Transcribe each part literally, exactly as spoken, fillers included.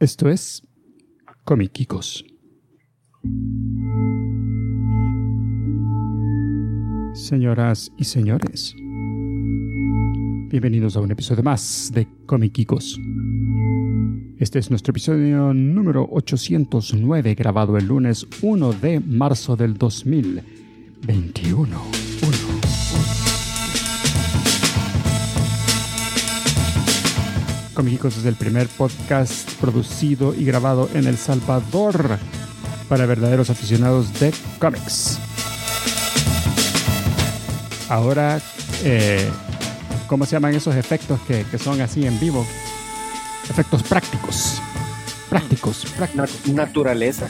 Esto es Comiquicos. Señoras y señores, bienvenidos a un episodio más de Comiquicos. Este es nuestro episodio número ochocientos nueve, grabado el lunes primero de marzo del dos mil veintiuno. Uno. Comiquicos es el primer podcast producido y grabado en El Salvador para verdaderos aficionados de cómics. Ahora, eh, ¿cómo se llaman esos efectos que, que son así en vivo? Efectos prácticos. Prácticos, prácticos. Naturaleza.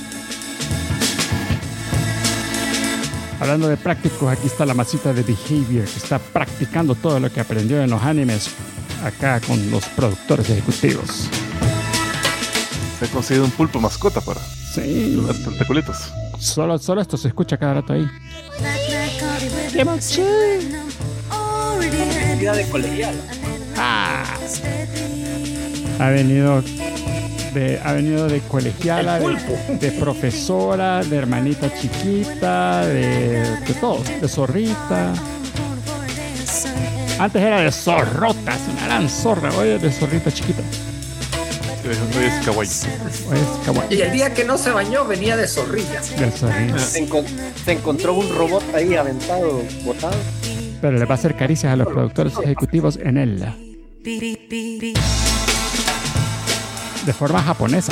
Hablando de prácticos, aquí está la masita de Behavior, que está practicando todo lo que aprendió en los animes acá con los productores ejecutivos. Se ha conseguido un pulpo mascota para Sí. los tentaculitos. Solo, solo esto se escucha cada rato ahí. ¡Qué emoción! Vida de colegial. Ah. Ha venido de, ha venido de colegiala, de, de profesora, de hermanita chiquita, de, de todo, de zorrita. Antes era de zorrotas, una gran zorra, hoy es de zorrita chiquita. Hoy es kawaii. Hoy es kawaii. Y el día que no se bañó venía de zorrilla. De zorrita. Se, encon- se encontró un robot ahí aventado, botado. Pero le va a hacer caricias a los productores ejecutivos en él. De forma japonesa.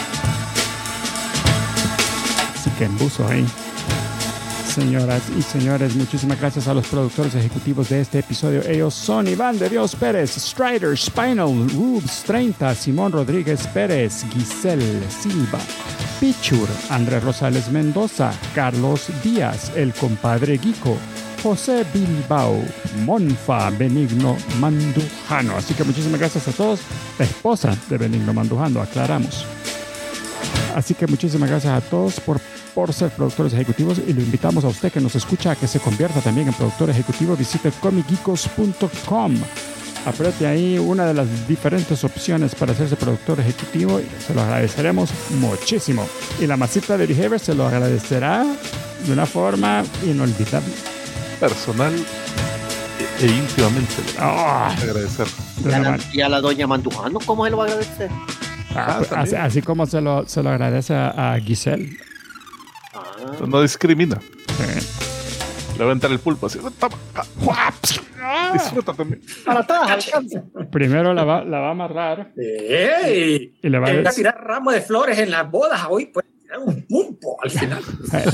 Así que embuzo ahí. Señoras y señores, muchísimas gracias a los productores ejecutivos de este episodio. Ellos son Iván de Dios Pérez, Strider, Spinal, Rubes treinta, Simón Rodríguez Pérez, Giselle Silva, Pichur, Andrés Rosales Mendoza, Carlos Díaz, el compadre Guico, José Bilbao, Monfa, Benigno Mandujano. Así que muchísimas gracias a todos. La esposa de Benigno Mandujano, aclaramos. Así que muchísimas gracias a todos por, por ser productores ejecutivos y lo invitamos a usted que nos escucha a que se convierta también en productor ejecutivo. Visite comic geekos punto com. Apriete ahí una de las diferentes opciones para hacerse productor ejecutivo y se lo agradeceremos muchísimo. Y la masita de Behavior se lo agradecerá de una forma inolvidable. Personal e, e íntimamente. Oh, Agradecer. de Y a, una la, man- y a la doña Mandujano, ¿cómo se lo va a agradecer? Ah, pues, así, así como se lo, se lo agradece a, a Giselle. Ah, No discrimina. Sí. Le va a entrar el pulpo así. Toma, ah, disfruta también. para todas alcanza. Primero la va, la va a amarrar ¡Ey! y le va a Voy a decir... tirar ramos de flores en las bodas hoy, pues tirar un pulpo al final.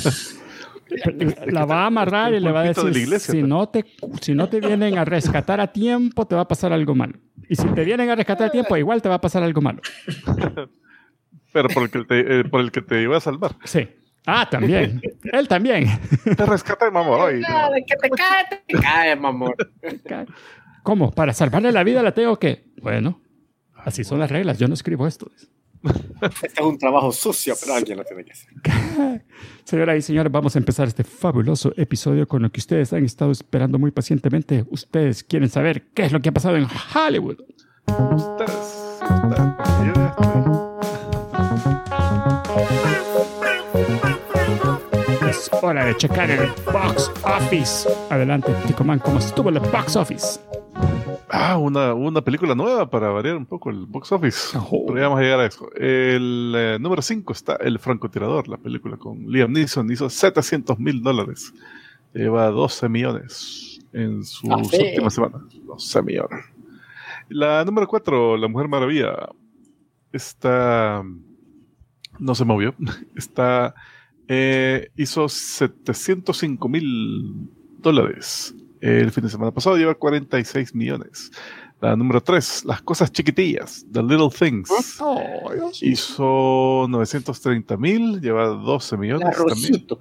La va a amarrar y le va a pulpito de decir, la iglesia, si pero. no, te, si no te vienen a rescatar a tiempo, te va a pasar algo malo. Y si te vienen a rescatar a tiempo, igual te va a pasar algo malo. Pero por el que te, eh, por el que te iba a salvar. Sí. Ah, también. Él también. Te rescata, mamá. Ay, Ah, de que te cae, te cae, mamón. ¿Cómo? Para salvarle la vida la tengo que... Bueno, así son las reglas. Yo no escribo esto. Este es un trabajo sucio, pero alguien lo tiene que hacer. Señoras y señores, vamos a empezar este fabuloso episodio con lo que ustedes han estado esperando muy pacientemente. Ustedes quieren saber qué es lo que ha pasado en Hollywood. Ustedes. ustedes, yo ya estoy. Es hora de checar el box office. Adelante, Ticoman, ¿cómo estuvo el box office? Ah, una, una película nueva para variar un poco el box office. Oh. Pero ya vamos a llegar a eso. El eh, número cinco está El Francotirador, la película con Liam Neeson. Hizo setecientos mil dólares. Lleva doce millones en sus Ah, sí. últimas semanas. doce millones. La número cuatro, La Mujer Maravilla. Está... No se movió. Está... Eh, hizo setecientos cinco mil dólares. El fin de semana pasado lleva cuarenta y seis millones. La número tres, Las Cosas Chiquitillas, The Little Things. Oh, Dios. Hizo novecientos treinta mil, lleva doce millones también. Arrocito.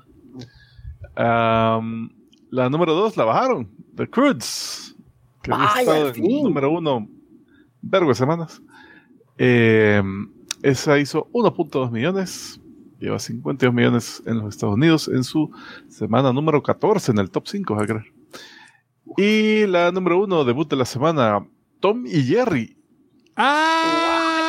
Um, la número dos la bajaron, The Croods, que había Vaya, estado al en fin. número uno vergo de semanas. Eh, esa hizo uno punto dos millones, lleva cincuenta y dos millones en los Estados Unidos en su semana número catorce en el top cinco, ¿vas a creer? Y la número uno, debut de la semana, Tom y Jerry. ¡Ah!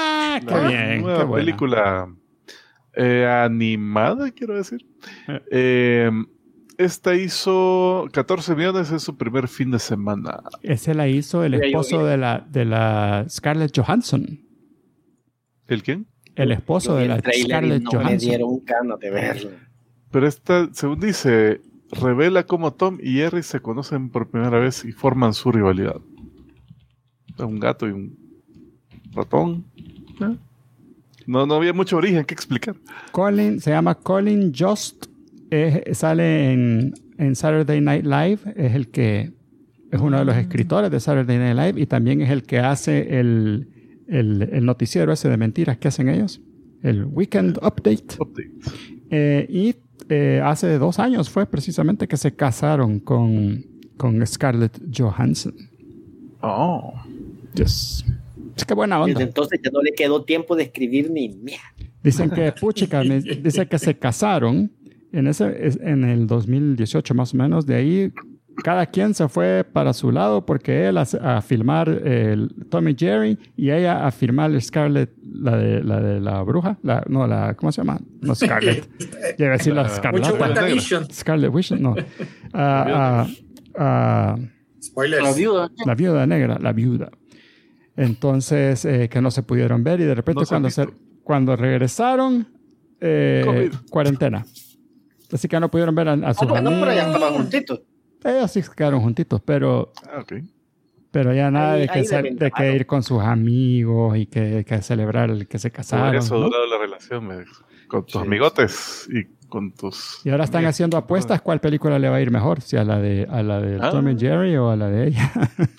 Qué bien, nueva qué buena. película eh, animada, quiero decir. Eh, esta hizo catorce millones en su primer fin de semana. Ese la hizo el Ya esposo llovió. de la, de la Scarlett Johansson. ¿El quién? El esposo Yo vi de la el trailer y Scarlett no me Johansson. dieron ganas de verlo. Pero esta, según dice, revela cómo Tom y Jerry se conocen por primera vez y forman su rivalidad. Un gato y un ratón. ¿Eh? No, no había mucho origen que explicar. Colin, se llama Colin Jost. Es- sale en, en Saturday Night Live. Es el que es uno de los escritores de Saturday Night Live y también es el que hace el, el, el noticiero ese de mentiras que hacen ellos. El Weekend Update. Update. Eh, y eh, hace dos años fue precisamente que se casaron con, con Scarlett Johansson. Oh. Yes. Es que buena Desde onda. entonces ya no le quedó tiempo de escribir ni mierda. Dicen que, puchica, me- dice que se casaron en, ese, es- en el dos mil dieciocho más o menos. De ahí cada quien se fue para su lado porque él a, a filmar el Tom y Jerry y ella a filmar Scarlett, la de la, de la bruja. La, no, la, ¿cómo se llama? No, Scarlett. Ya iba a decir la Mucho Scarlett. WandaVision. Scarlett Witch, no. Ah, ah, ah, Spoilers. La viuda. la viuda negra, la viuda. Entonces, eh, que no se pudieron ver y de repente No se han cuando, se, visto. cuando regresaron, eh, COVID. cuarentena. Así que no pudieron ver a, a Ah, sus bueno, pero ya amigos. estaban juntitos. Ellos sí se quedaron juntitos, pero, Ah, ok. pero ya nada Ahí- de, que, ahí se- deben de que dejarlo. ir con sus amigos y que, que celebrar el que se Por casaron. eso ha ¿no? durado la relación, me dijo. Con tus Sí. amigotes y con tus... Y ahora están amigas. haciendo apuestas cuál película le va a ir mejor, si a la de a la de Ah. Tom y Jerry o a la de ella.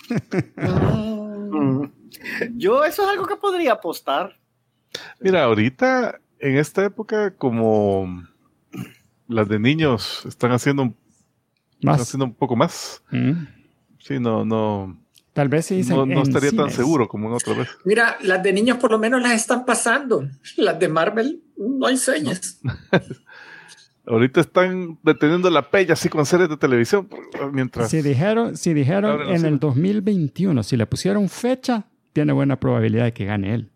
Mm. Yo eso es algo que podría apostar. Mira, ahorita, en esta época, como las de niños están haciendo, un- están Más. haciendo un poco más, Mm. sí, no, no, Tal vez sí dicen no, no en estaría tan cines. seguro como en otra vez. Mira, las de niños por lo menos las están pasando. Las de Marvel, no hay señas. Ahorita están deteniendo la pella así con series de televisión, mientras... Si dijeron, si dijeron Abren los en el cines. dos mil veintiuno, si le pusieron fecha, tiene buena probabilidad de que gane él.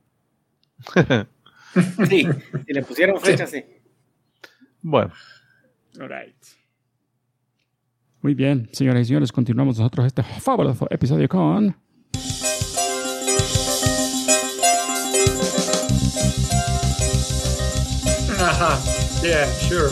Sí, si le pusieron fecha, sí. Bueno, Muy bien, señoras y señores, continuamos nosotros este fabuloso episodio con... Ajá. Yeah, sure.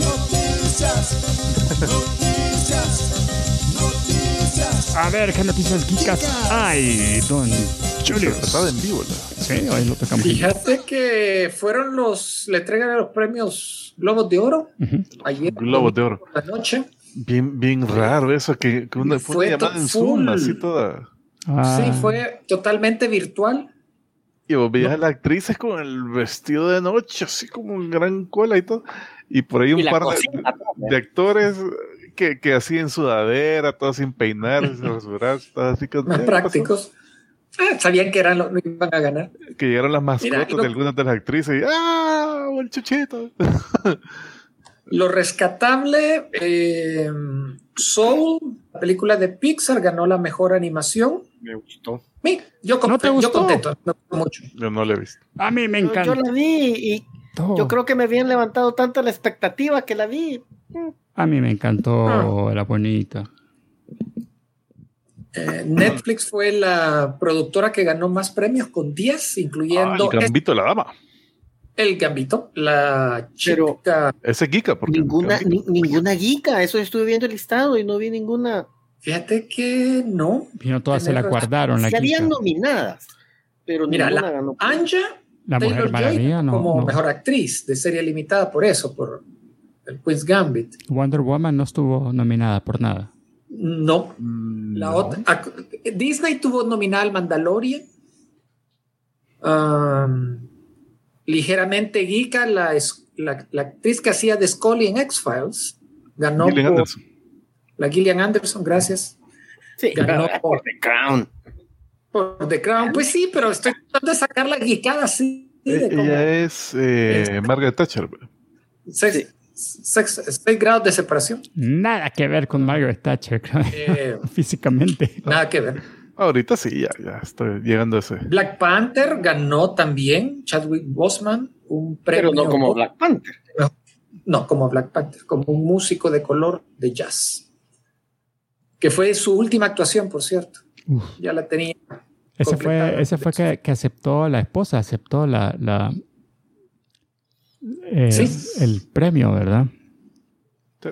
A ver, ¿qué noticias geekas hay, don Julio? está en vivo. ¿no? Sí, hoy lo tocamos. Fíjate que fueron los, le entregan los premios Globos de Oro Ujú. ayer Globos de Oro. por la noche. Bien, bien raro eso, que, que una, fue Fue una llamada to- en Zoom, full. así toda. Ah, Sí, fue totalmente virtual. Y vos veías a las actrices con el vestido de noche, así como en gran cola y todo. Y por ahí un Y la par de, cosita, de actores que, que así en sudadera, todos sin peinar, sin rasurarse, todos así con- Más ¿qué prácticos. Ah, sabían que eran los que iban a ganar. pasó? Que llegaron las mascotas Mira, lo- de algunas de las actrices y ¡ah! El chuchito. Lo rescatable, eh, Soul, la película de Pixar, ganó la mejor animación. Me gustó. Mi, yo, ¿No te yo gustó? contento, me gustó mucho. Yo no lo he visto. a mí me Yo, encanta. yo la vi y yo creo que me habían levantado tanto la expectativa que la vi. A mí me encantó Ah. la bonita. Eh, Netflix fue la productora que ganó más premios con diez, Ah, incluyendo el gambito de la dama. El Gambito, la Pero- chica. Ese es Giga, porque Ninguna, Gambito- ni- ninguna geeka. Eso estuve viendo el listado y no vi ninguna. Fíjate que no. Y no todas se la Tenés razón. guardaron. La, Sí habían Kika. nominadas, pero Mira, ninguna la ganó. Anja La Mujer Taylor-Joy Maravilla, no, como no. mejor actriz de serie limitada por eso, por el Queen's Gambit. Wonder Woman no estuvo nominada por nada. No. Mm, La no. otra, ac- Disney tuvo nominada al Mandalorian. Um, ligeramente geeka, la, es- la, la actriz que hacía de Scully en X-Files ganó Gillian por- Anderson. la Gillian Anderson, gracias. Sí, ganó por The Crown. por The Crown. Pues sí, pero estoy tratando de sacar la geekada así. de como Ella es eh, Margaret Thatcher. seis, seis- seis grados de separación. Nada que ver con Margaret Thatcher, creo, Eh, físicamente. nada que ver. Ahorita sí, ya, ya estoy llegando a ese. Black Panther ganó también, Chadwick Boseman, un premio. Pero no como Black Panther. No, no como Black Panther, como un músico de color de jazz. Que fue su última actuación, por cierto. Uf. Ya la tenía. Ese fue, ese fue que, que aceptó la esposa, aceptó la, la eh, ¿sí? el premio, ¿verdad? Sí.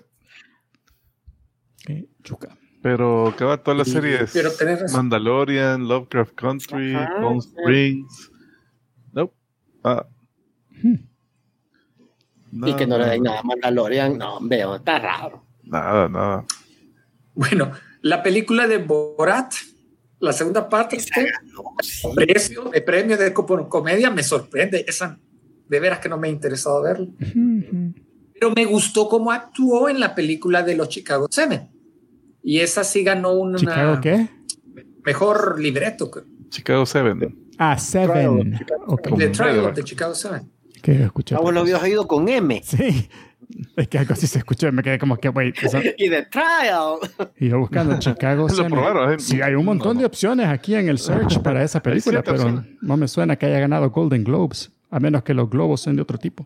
Okay, chuca. Pero que va todas las series. Pero tenés razón. Mandalorian, Lovecraft Country, Palm Springs. Nope. Ah. Hmm. No, y que no, no le den nada a Mandalorian, no, veo, está raro. Nada, nada. Bueno, la película de Borat, la segunda parte, este, precio de premio de comedia, me sorprende. Esa, de veras que no me ha interesado verlo. Uh-huh. Pero me gustó cómo actuó en la película de los Chicago Seven. Y esa sí ganó una... ¿Chicago qué? Mejor libreto. Chicago Seven. Ah, Seven. The okay. Trial de Chicago Seven. ¿Qué escuché? Ah, vos lo habías oído con M. Sí. Es que algo así se escuchó y me quedé como que, wait. Eso... y The Trial. Y yo buscando Chicago Seven. Probaron, ¿eh? Sí, hay un montón no. de opciones aquí en el search para esa película, pero opciones. No me suena que haya ganado Golden Globes, a menos que los globos sean de otro tipo.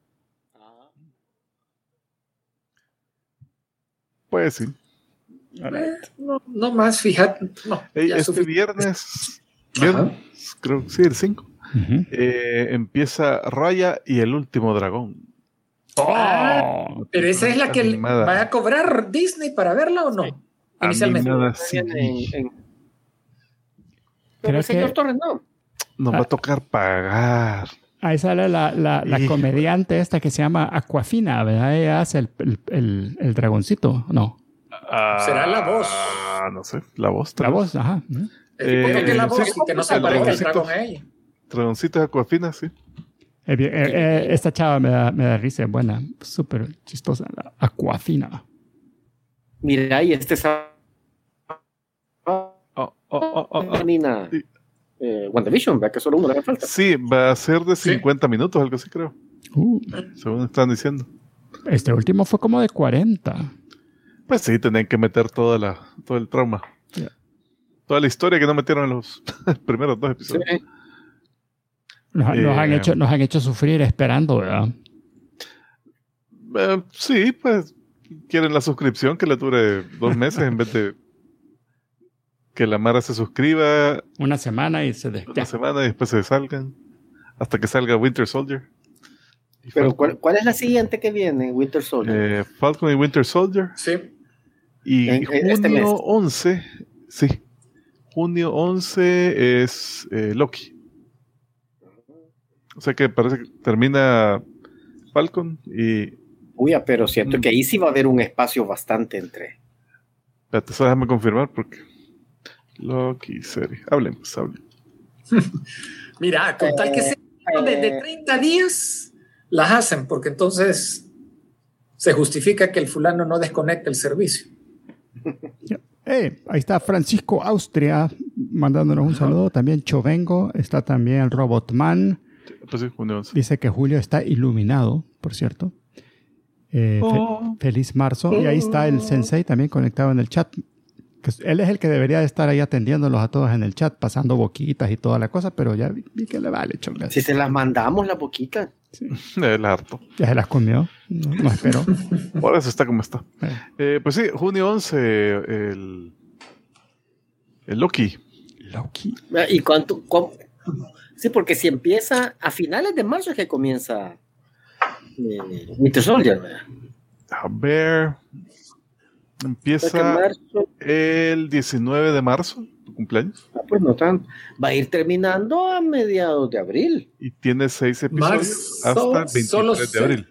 Pues sí. Eh, no, no más, fíjate. No, hey, este sufic- viernes, viernes creo que sí, el cinco, uh-huh. eh, empieza Raya y el último dragón. Oh, pero esa es la que animada. ¿Va a cobrar Disney para verla o no? Sí. Inicialmente. Animada, sí. en, en... Pero el señor Torres no. Nos ah. va a tocar pagar. Ahí sale la, la, la comediante esta que se llama Aquafina, ¿verdad? Ella hace el, el, el, el dragoncito, ¿no? Uh, ¿Será la voz? Ah, no sé, la voz. La voz, ajá. Eh, ¿Por qué la voz? Sí, que no se parezca el dragón a ella. Dragoncito de Aquafina, sí. Eh, eh, eh, esta chava me da, me da risa, es buena, súper chistosa, la Aquafina. Mira, y este es... Oh, oh, oh, oh, termina sí. eh, WandaVision, ¿verdad? Que solo uno le hace falta. Sí, va a ser de cincuenta ¿Sí? minutos, algo así creo. Uh. Según están diciendo. Este último fue como de cuarenta. Pues sí, tenían que meter toda la, todo el trauma. Yeah. Toda la historia que no metieron en los primeros dos episodios. Sí. Nos, eh, nos, han hecho, nos han hecho sufrir esperando, ¿verdad? Eh, sí, pues quieren la suscripción que le dure dos meses en vez de que la Mara se suscriba. Una semana y se descarga. Una semana y después se salgan. Hasta que salga Winter Soldier. Pero ¿cuál, ¿cuál es la siguiente que viene? Winter Soldier. Eh, Falcon y Winter Soldier. Sí. Y en, junio este mes. once, sí. Junio once es eh, Loki. O sea que parece que termina Falcon y... Uy, pero siento mm. que ahí sí va a haber un espacio bastante entre... Espérate, eso déjame confirmar porque... Loki, serie. Hablen, pues hablen. Mira, con tal que sea de, de treinta días, las hacen, porque entonces se justifica que el fulano no desconecte el servicio. Hey, ahí está Francisco Austria mandándonos un saludo. También Chovengo, está también el Robotman. Pues sí, junio once. Dice que Julio está iluminado, por cierto. Eh, oh. fe- feliz marzo. Oh. Y ahí está el Sensei también conectado en el chat. Que él es el que debería de estar ahí atendiéndolos a todos en el chat, pasando boquitas y toda la cosa, pero ya vi, vi que le vale, chonga. Si se las mandamos, las boquitas. Sí. El harto. Ya se las comió. No, no espero. Por eso está como está. Eh. Eh, pues sí, junio once, el, el Loki. Loki. ¿Y cuánto? Cómo? Sí, porque si empieza a finales de marzo es que comienza eh, Winter Soldier, ¿verdad? A ver... Empieza marzo, el diecinueve de marzo, tu cumpleaños. Ah, pues no tanto. Va a ir terminando a mediados de abril. Y tiene seis episodios marzo, hasta el veintitrés de abril.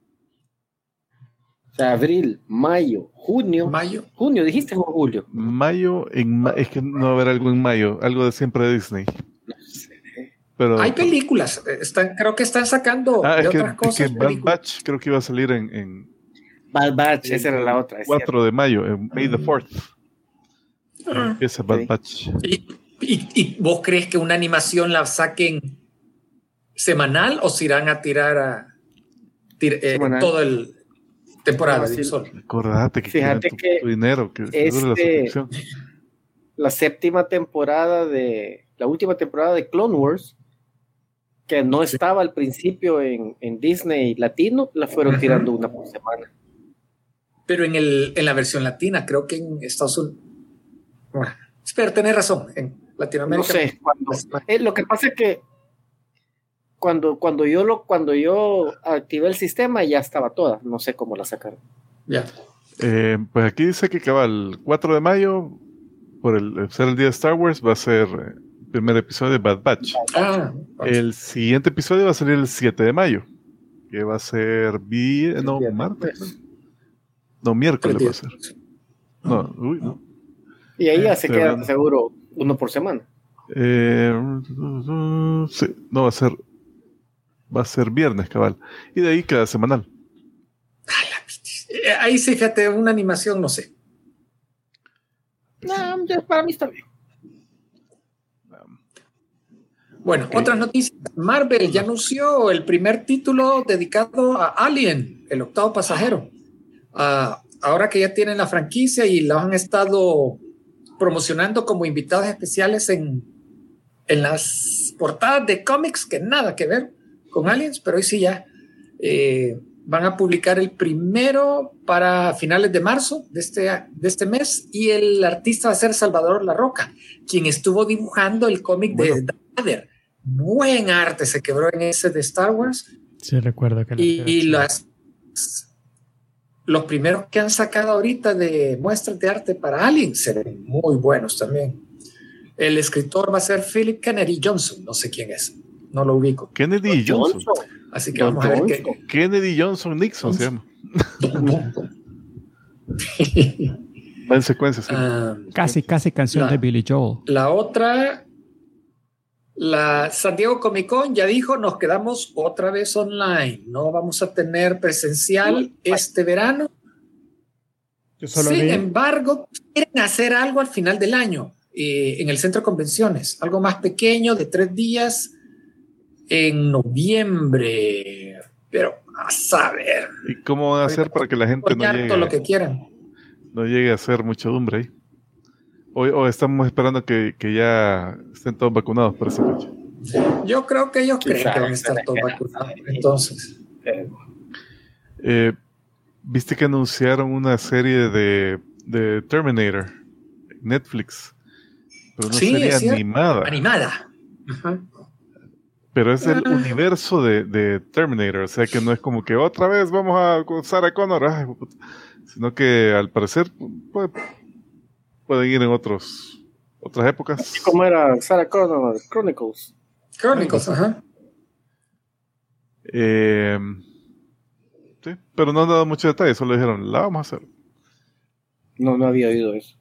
O sea, abril, mayo, junio. Mayo. Junio, dijiste o julio. Mayo, en ma- es que no va a haber algo en mayo, algo de siempre de Disney. No sé. Pero, hay películas, están, creo que están sacando ah, de es que, otras cosas. Es que Bad Batch creo que iba a salir en... en Bad Batch, esa era la otra. cuatro de mayo, en May the fourth. Uh-huh. Empieza Bad sí. Batch. ¿Y, y, ¿Y vos crees que una animación la saquen semanal o se irán a tirar a tir, eh, todo el temporada? No, sí. Acordate que fíjate tu, que tu dinero, que este, dure la suscripción. la séptima temporada de, la última temporada de Clone Wars, que no sí. estaba al principio en, en Disney Latino, la fueron uh-huh. tirando una por semana. Pero en, el, en la versión latina, creo que en Estados Unidos, bueno, espero tener razón, en Latinoamérica. No sé, cuando, eh, lo que pasa es que cuando, cuando, yo lo, cuando yo activé el sistema ya estaba toda, no sé cómo la sacaron. Ya. Eh, pues aquí dice que acaba el cuatro de mayo, por el ser el día de Star Wars, va a ser el primer episodio de Bad Batch. Ah, el siguiente episodio va a salir el siete de mayo, que va a ser vi- no, martes. No, miércoles va a ser. No, uy, no. Y ahí ya se queda hablando. Seguro uno por semana. Eh, sí, no, va a ser va a ser viernes, cabal. Y de ahí cada semanal. Ahí sí, fíjate, una animación, no sé. No, ya para mí está bien. Bueno, okay. Otras noticias. Marvel ya anunció el primer título dedicado a Alien, el octavo pasajero. Uh, ahora que ya tienen la franquicia y la han estado promocionando como invitados especiales en, en las portadas de cómics, que nada que ver con Aliens, pero hoy sí ya eh, van a publicar el primero para finales de marzo de este, de este mes, y el artista va a ser Salvador La Roca, quien estuvo dibujando el cómic bueno. de Darth Vader. Buen arte se quebró en ese de Star Wars. Sí, recuerdo que y, y las los primeros que han sacado ahorita de muestras de arte para Alien se ven muy buenos también. El escritor va a ser Philip Kennedy Johnson, no sé quién es, no lo ubico. Kennedy Johnson. Johnson. Así que Don vamos Johnson. a ver qué. Kennedy Johnson Nixon Johnson. se llama. Va en secuencia. Sí. Um, casi, casi canción la, de Billy Joel. La otra, la San Diego Comic Con ya dijo, nos quedamos otra vez online, no vamos a tener presencial no, este verano. Yo solo Sin vi... embargo, quieren hacer algo al final del año eh, en el centro de convenciones, algo más pequeño de tres días en noviembre, pero a saber. ¿Y cómo van a hacer para que la gente no llegue, lo que quieran. no llegue a hacer muchedumbre ahí? O, o estamos esperando que, que ya estén todos vacunados para esa fecha. Yo creo que ellos creen que van a estar todos vacunados. Entonces, eh, viste que anunciaron una serie de, de Terminator, Netflix, pero una sí, serie animada. Animada. Uh-huh. Pero es el uh, universo de, de Terminator, o sea que no es como que otra vez vamos a Sarah Connor, ay, sino que al parecer puede, pueden ir en otros otras épocas. ¿Cómo era Sarah Connor? Chronicles. Chronicles, ajá. Eh, sí, pero no han dado mucho detalle, solo dijeron, la vamos a hacer. No, no había oído eso.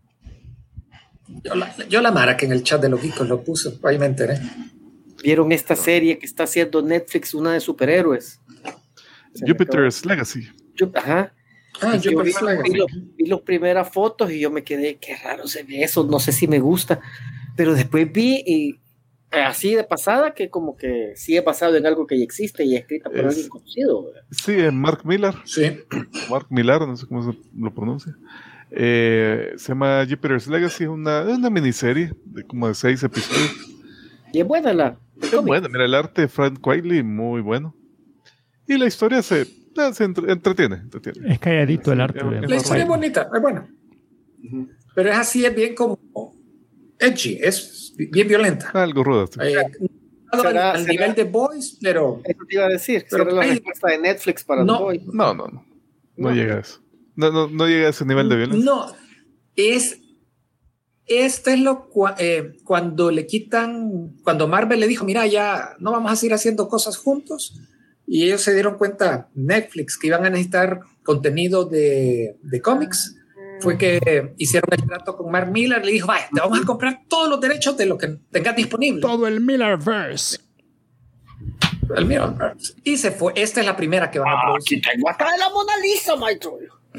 Yo la, yo la Mara que en el chat de los geekos lo puso, ahí me enteré. ¿Vieron esta serie que está haciendo Netflix, una de superhéroes? Jupiter's Legacy. Yo, ajá. Ah, yo vi, vi, lo, vi las primeras fotos y yo me quedé, qué raro se ve eso, no sé si me gusta. Pero después vi y así de pasada que como que sí he basado en algo que ya existe y escrita por es, alguien conocido. ¿verdad? Sí, en Mark Millar. Sí. Mark Millar, no sé cómo se lo pronuncia. Eh, se llama Jupiter's Legacy, es una, una miniserie de como de seis episodios. Y es buena la. Es buena, mira, el arte de Frank Quitely, muy bueno. Y la historia se, se entre, entretiene, entretiene. Es calladito el arte. Es, la historia es bonita, es buena. Uh-huh. Pero es así, es bien como edgy, es bien violenta. Algo ruda. Sí. Eh, ¿Será, al será, nivel de Boys, pero. Eso te iba a decir, pero ¿será la respuesta de Netflix para no, The Boys? No, no, no. No, no llega a eso. No, no, no llega a ese nivel de violencia. No, es. Este es lo eh, cuando le quitan, cuando Marvel le dijo, mira, ya no vamos a seguir haciendo cosas juntos, y ellos se dieron cuenta, Netflix, que iban a necesitar contenido de, de cómics, fue que hicieron el trato con Mark Millar, le dijo, vaya, te vamos a comprar todos los derechos de lo que tengas disponible. Todo el Millarverse. El Millarverse. Y se fue, esta es la primera que van a producir. Aquí tengo hasta de la Mona Lisa, maestro.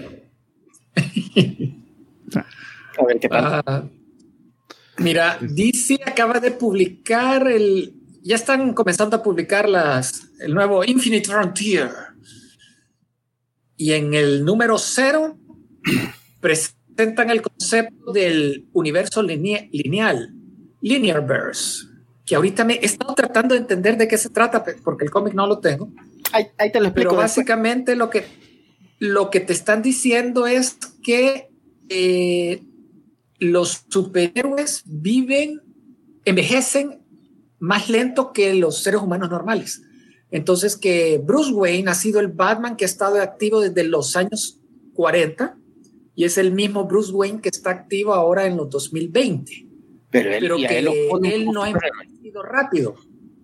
A ver qué tal. Uh, mira, D C acaba de publicar el. Ya están comenzando a publicar las, el nuevo Infinite Frontier. Y en el número cero presenta presentan el concepto del universo linea- lineal, Linearverse, que ahorita me he estado tratando de entender de qué se trata, porque el cómic no lo tengo. Ahí, ahí te lo explico. Pero después. básicamente lo que, lo que te están diciendo es que eh, los superhéroes viven, envejecen más lento que los seres humanos normales. Entonces que Bruce Wayne ha sido el Batman que ha estado activo desde los años cuarenta y es el mismo Bruce Wayne que está activo ahora en los dos mil veinte. Pero él, Pero y a que él, lo ponen él como no ha superhéroe. envejecido rápido.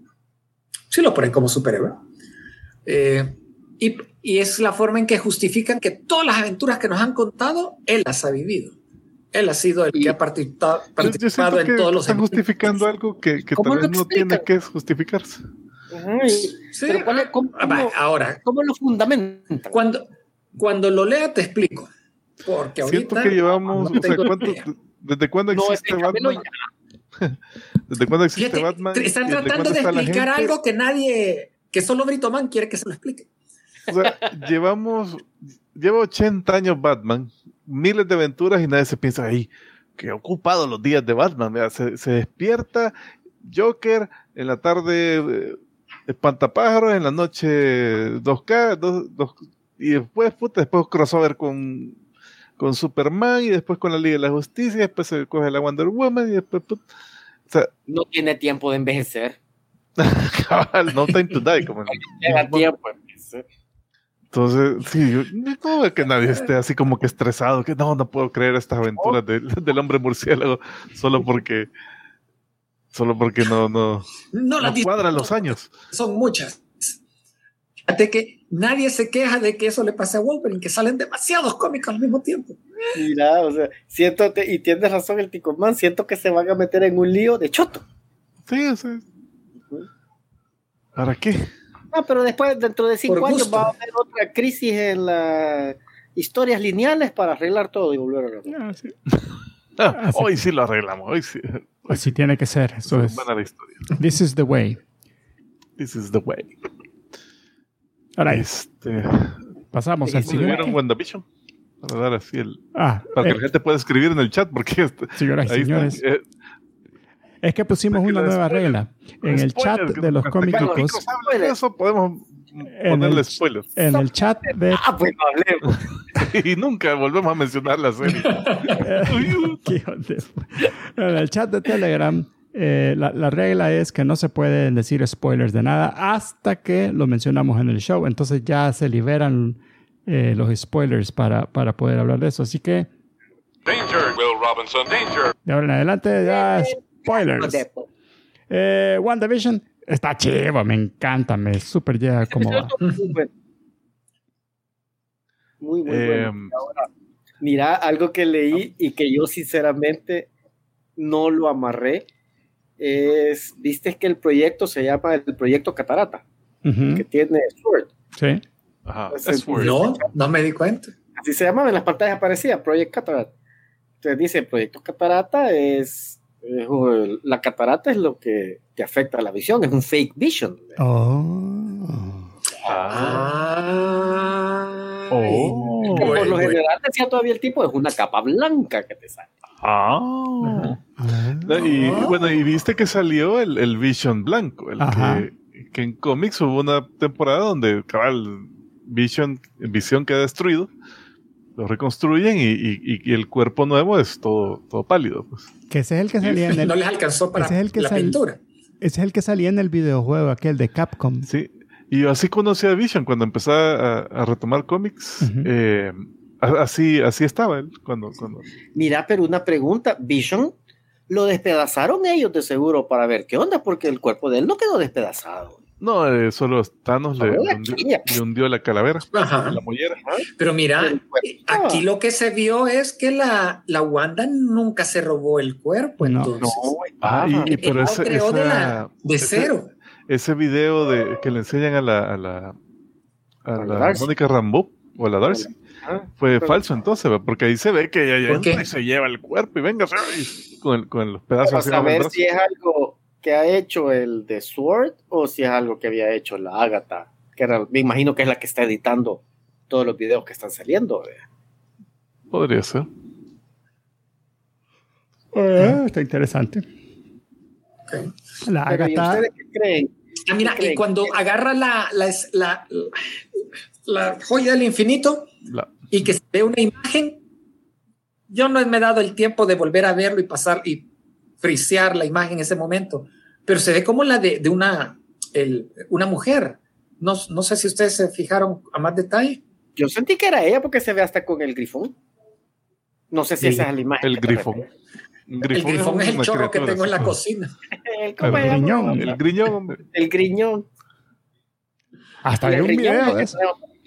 Sí lo ponen como superhéroe. Eh, y, y es la forma en que justifican que todas las aventuras que nos han contado, él las ha vivido. Él ha sido el Y- que ha participado, Yo, yo participado siento en que todos los están eventos. justificando algo que, que ¿Cómo tal lo vez no tiene explican? que justificarse. Ajá, y- Sí, pero ¿cuál es- ¿cómo, ah, va, cómo- ahora, cómo lo fundamentan? cuando, cuando lo lea te explico. Porque Siento ahorita que llevamos, no o sea, tengo ¿cuánto, idea. ¿desde cuándo No, existe explícamelo Batman? ¿Desde cuándo existe Fíjate, Batman? te- están ¿Y desde tratando cuándo de está la explicar gente? algo que nadie, que solo Brito Man quiere que se lo explique. O sea, llevamos, lleva ochenta años Batman, miles de aventuras y nadie se piensa ahí, que ocupado los días de Batman. Vea, se, se despierta Joker, en la tarde eh, Espantapájaros, en la noche dos K, dos, dos, y después, puta, después crossover con, con Superman y después con la Liga de la Justicia, y después se coge la Wonder Woman y después, puta, o sea, No tiene tiempo de envejecer. cabal, no time to die, como en- Llega tiempo de envejecer. Entonces, sí, yo no veo que nadie esté así como que estresado, que no, no puedo creer estas aventuras del, del hombre murciélago solo porque solo porque no, no, No, no las cuadran los años. son muchas. Fíjate que nadie se queja de que eso le pase a Wolverine, que salen demasiados cómicos al mismo tiempo. Mira, o sea, siento, te- y tienes razón el Ticomán, siento que se van a meter en un lío de choto. Sí, o sea, ¿para qué? Ah, pero después, dentro de cinco Por años, gusto. va a haber otra crisis en las historias lineales para arreglar todo y volver a arreglar. Ah, sí. Ah, Ah, sí. hoy sí lo arreglamos, hoy sí. Así tiene que ser. Eso es. Buena la historia. This is the way. This is the way. Ahora, Este, pasamos al ¿cómo le vieron siguiente. WandaVision? Para dar así el, Ah, para que eh, la gente pueda escribir en el chat, porque este- señoras y ahí está. señores, Eh, es que pusimos una Tranquilo, nueva spoiler. regla. En el chat spoilers, que de los hasta que cómicos, Kikos hable de eso, podemos En ponerle el- spoilers. en el chat de Ah, pues no hablemos. Y nunca volvemos a mencionar la serie. ¿Qué onda? En el chat de Telegram, eh, la, la regla es que no se pueden decir spoilers de nada hasta que lo mencionamos en el show. Entonces ya se liberan eh, los spoilers para, para poder hablar de eso. Así que Danger, Will Robinson, danger. de ahora en adelante ya spoilers. Eh, WandaVision está chivo, me encanta, me super llega como va. Muy bueno. Muy, muy Eh, bueno. Ahora, mira, algo que leí y que yo sinceramente no lo amarré es, viste que el proyecto se llama el proyecto Catarata, Ujú, que tiene Sword. sí. Ajá, Pues, S-word. No, no me di cuenta. Así se llamaba, en las pantallas aparecía Project Catarata. Entonces dice, el proyecto Catarata es, es, uh, la catarata es lo que te afecta a la visión, es un fake vision. Oh. Ah, Ah, Oh. Que por bueno, lo bueno. general decía todavía el tipo, es una capa blanca que te sale. ah. Ah. Y bueno, y viste que salió el, el Vision blanco, el Ajá. que, que en cómics hubo una temporada donde cabal Vision, Visión queda destruido, lo reconstruyen y, y- y el cuerpo nuevo es todo, todo pálido. Pues. Que ese es el que salía en el, No les alcanzó para ese es el que la sal- pintura. ese es el que salía en el videojuego aquel de Capcom. Sí, y yo así conocí a Vision cuando empecé a, a retomar cómics. Ujú. eh, a- así, así estaba él cuando, cuando Mira, pero una pregunta, Vision lo despedazaron ellos de seguro para ver qué onda, porque el cuerpo de él no quedó despedazado. no, eh, solo Thanos le, Solo le la hundió, chilla. le hundió la calavera, Ajá. la mollera. Pero mira, El cuerpo. eh, aquí lo que se vio es que la, la Wanda nunca se robó el cuerpo. No. Entonces, Ah, y, y- pero Él ese, creó de, esa- la, de ese- cero. ese video de que le enseñan a la a la, a A la Darcy. Mónica Rambeau o a la Darcy Ah, fue pero- falso entonces, ¿va? Porque ahí se ve que ella ¿Por entra qué? y se lleva el cuerpo y venga y con, el- con los pedazos Para así abajo del saber brazo. si es algo que ha hecho el de Sword o si es algo que había hecho la Agatha, que era, me imagino que es la que está editando todos los videos que están saliendo. ¿verdad? Podría ser. Uh, está interesante. Okay. La Pero, ¿y Agatha. ustedes qué creen? Ah, mira, ¿Qué creen? y cuando agarra la, la, la, la joya del infinito La- y que se ve una imagen, yo no me he dado el tiempo de volver a verlo y pasar y frisear la imagen en ese momento, pero se ve como la de, de una, el, una mujer. No, no sé si ustedes se fijaron a más detalle. Yo sentí que era ella porque se ve hasta con el grifón. No sé si Sí. esa es la imagen. El que te grifón. refieres. Un El grifón es el una chorro que criatura, tengo en la sí. cocina. El, El ¿cómo se llama? griñón. El griñón, hombre. El griñón. Hasta El hay un riñón, video ¿no? de eso.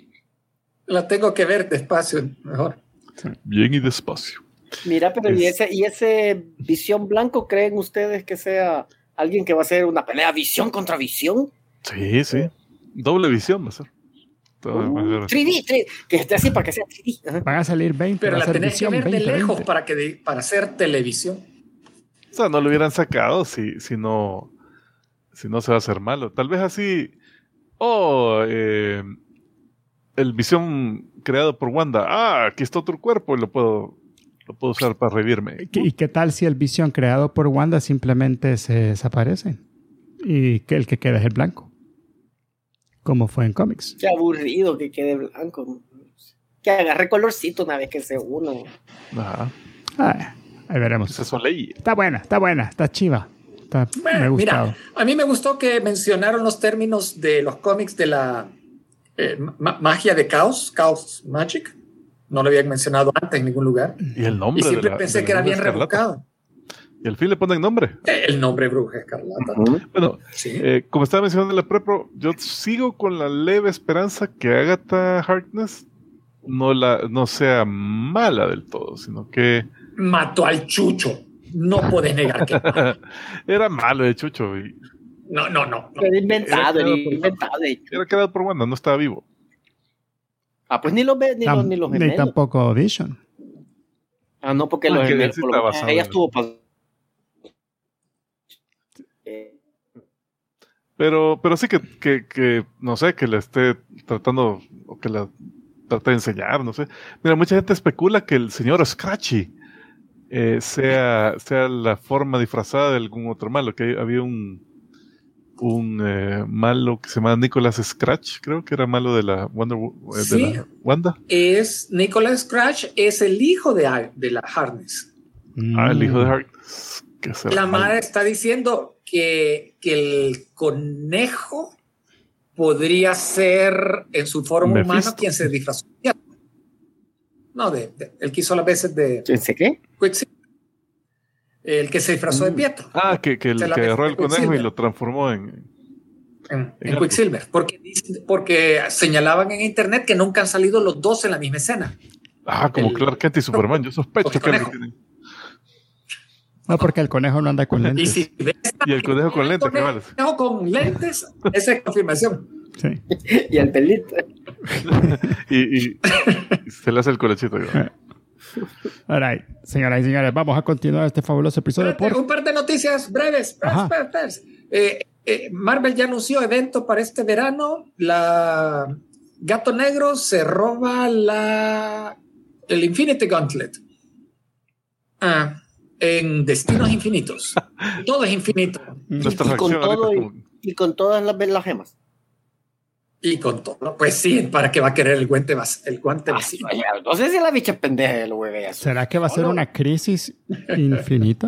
La tengo que ver despacio, mejor. Bien y despacio. Mira, pero ¿y Es- ese, y ese Visión Blanco creen ustedes que sea alguien que va a hacer una pelea visión contra visión? Sí, sí. Doble visión va a ser. Todo va a ser- tres D, tres D, que esté así para que sea tres D. Ajá. Van a salir veinte. Pero va a la ser tenés que visión ver de veinte, lejos veinte. para, que de- para hacer televisión. O sea, no lo hubieran sacado si, si no si no se va a hacer malo. Tal vez así. Oh, eh, el visión creado por Wanda. Ah, aquí está otro cuerpo y lo puedo, lo puedo usar para revivirme. ¿Y qué tal si el visión creado por Wanda simplemente se desaparece? Y que el que queda es el blanco. Como fue en cómics. Qué aburrido que quede blanco. Que agarre colorcito una vez que se uno. Ajá. Ah, ahí veremos. Esas son leyes. Está buena, está buena, está chiva. Está, me ha Bueno, gustado. mira, a mí me gustó que mencionaron los términos de los cómics de la eh, ma- magia de caos, Chaos Magic. No lo habían mencionado antes en ningún lugar. Y el nombre. Y siempre de la- pensé de la que era Bruja bien Escarlata. rebuscado. Y al fin le ponen nombre. Eh, El nombre Bruja Escarlata. Bueno, Sí. eh, como estaba mencionando en la prepro, yo sigo con la leve esperanza que Agatha Harkness no, la, no sea mala del todo, sino que Mató al Chucho. No puedes negar que. era malo de Chucho y No, no, no. no. Era inventado, Era era creado por- inventado. de hecho. era creado por Wanda, no estaba vivo. Ah, pues ni los ve, ni, Tam- los, ni los ni gemelos. tampoco Vision. Ah, no, porque Ah, los que gemelos. sí por lo está menos basado ella en- estuvo pas- Eh, Pero, pero sí que, que, que, no sé, que la esté tratando, o que la trate de enseñar, no sé. Mira, mucha gente especula que el señor Scratchy eh, sea, sea la forma disfrazada de algún otro malo, que había un, un eh, malo que se llama Nicholas Scratch, creo que era malo de la Wonder Wo- eh, de Sí. la Wanda. Es Nicholas Scratch, es el hijo de, Ar- de la Harness. Ah, el hijo de Mm. Harkness. Que será La malo. madre está diciendo que, que el conejo podría ser en su forma Mephisto. humana quien se disfrazó. No, de, de- el que hizo las veces de ¿Pensé qué? Quicksilver. El que se disfrazó de Pietro. Ah, que, que, el, Se la que vez agarró de el conejo y Quicksilver. lo transformó en... En, en Exacto. Quicksilver. Porque, dice- porque señalaban en internet que nunca han salido los dos en la misma escena. Ah, como El- Clark Kent y Superman. Yo sospecho el que algo conejo. tienen. No, porque el conejo no anda con Y lentes. si ves Y el conejo con lentes, conejo cabales. con lentes, esa es confirmación. Sí. Y el pelito. Y, y- y se le hace el colechito. yo. All right. Señoras y señores, vamos a continuar este fabuloso episodio. Espérate, Por... un par de noticias breves. Ajá. Espera, espera. Eh, eh, Marvel ya anunció evento para este verano. La Gato Negro se roba la el Infinity Gauntlet. Ah, en Destinos Infinitos. Todo es infinito. Nuestra Y con reacción ahorita todo es y, como... y con todas las, las gemas. Y con todo. Pues sí, para que va a querer el guante, vas- el guante Ah, vacío. vaya, no sé si la bicha pendeja lo hueve eso. ¿Será que va a ser No, no. una crisis infinita?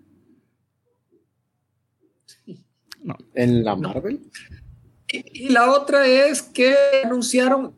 No. ¿En la Marvel? Y, y la otra es que anunciaron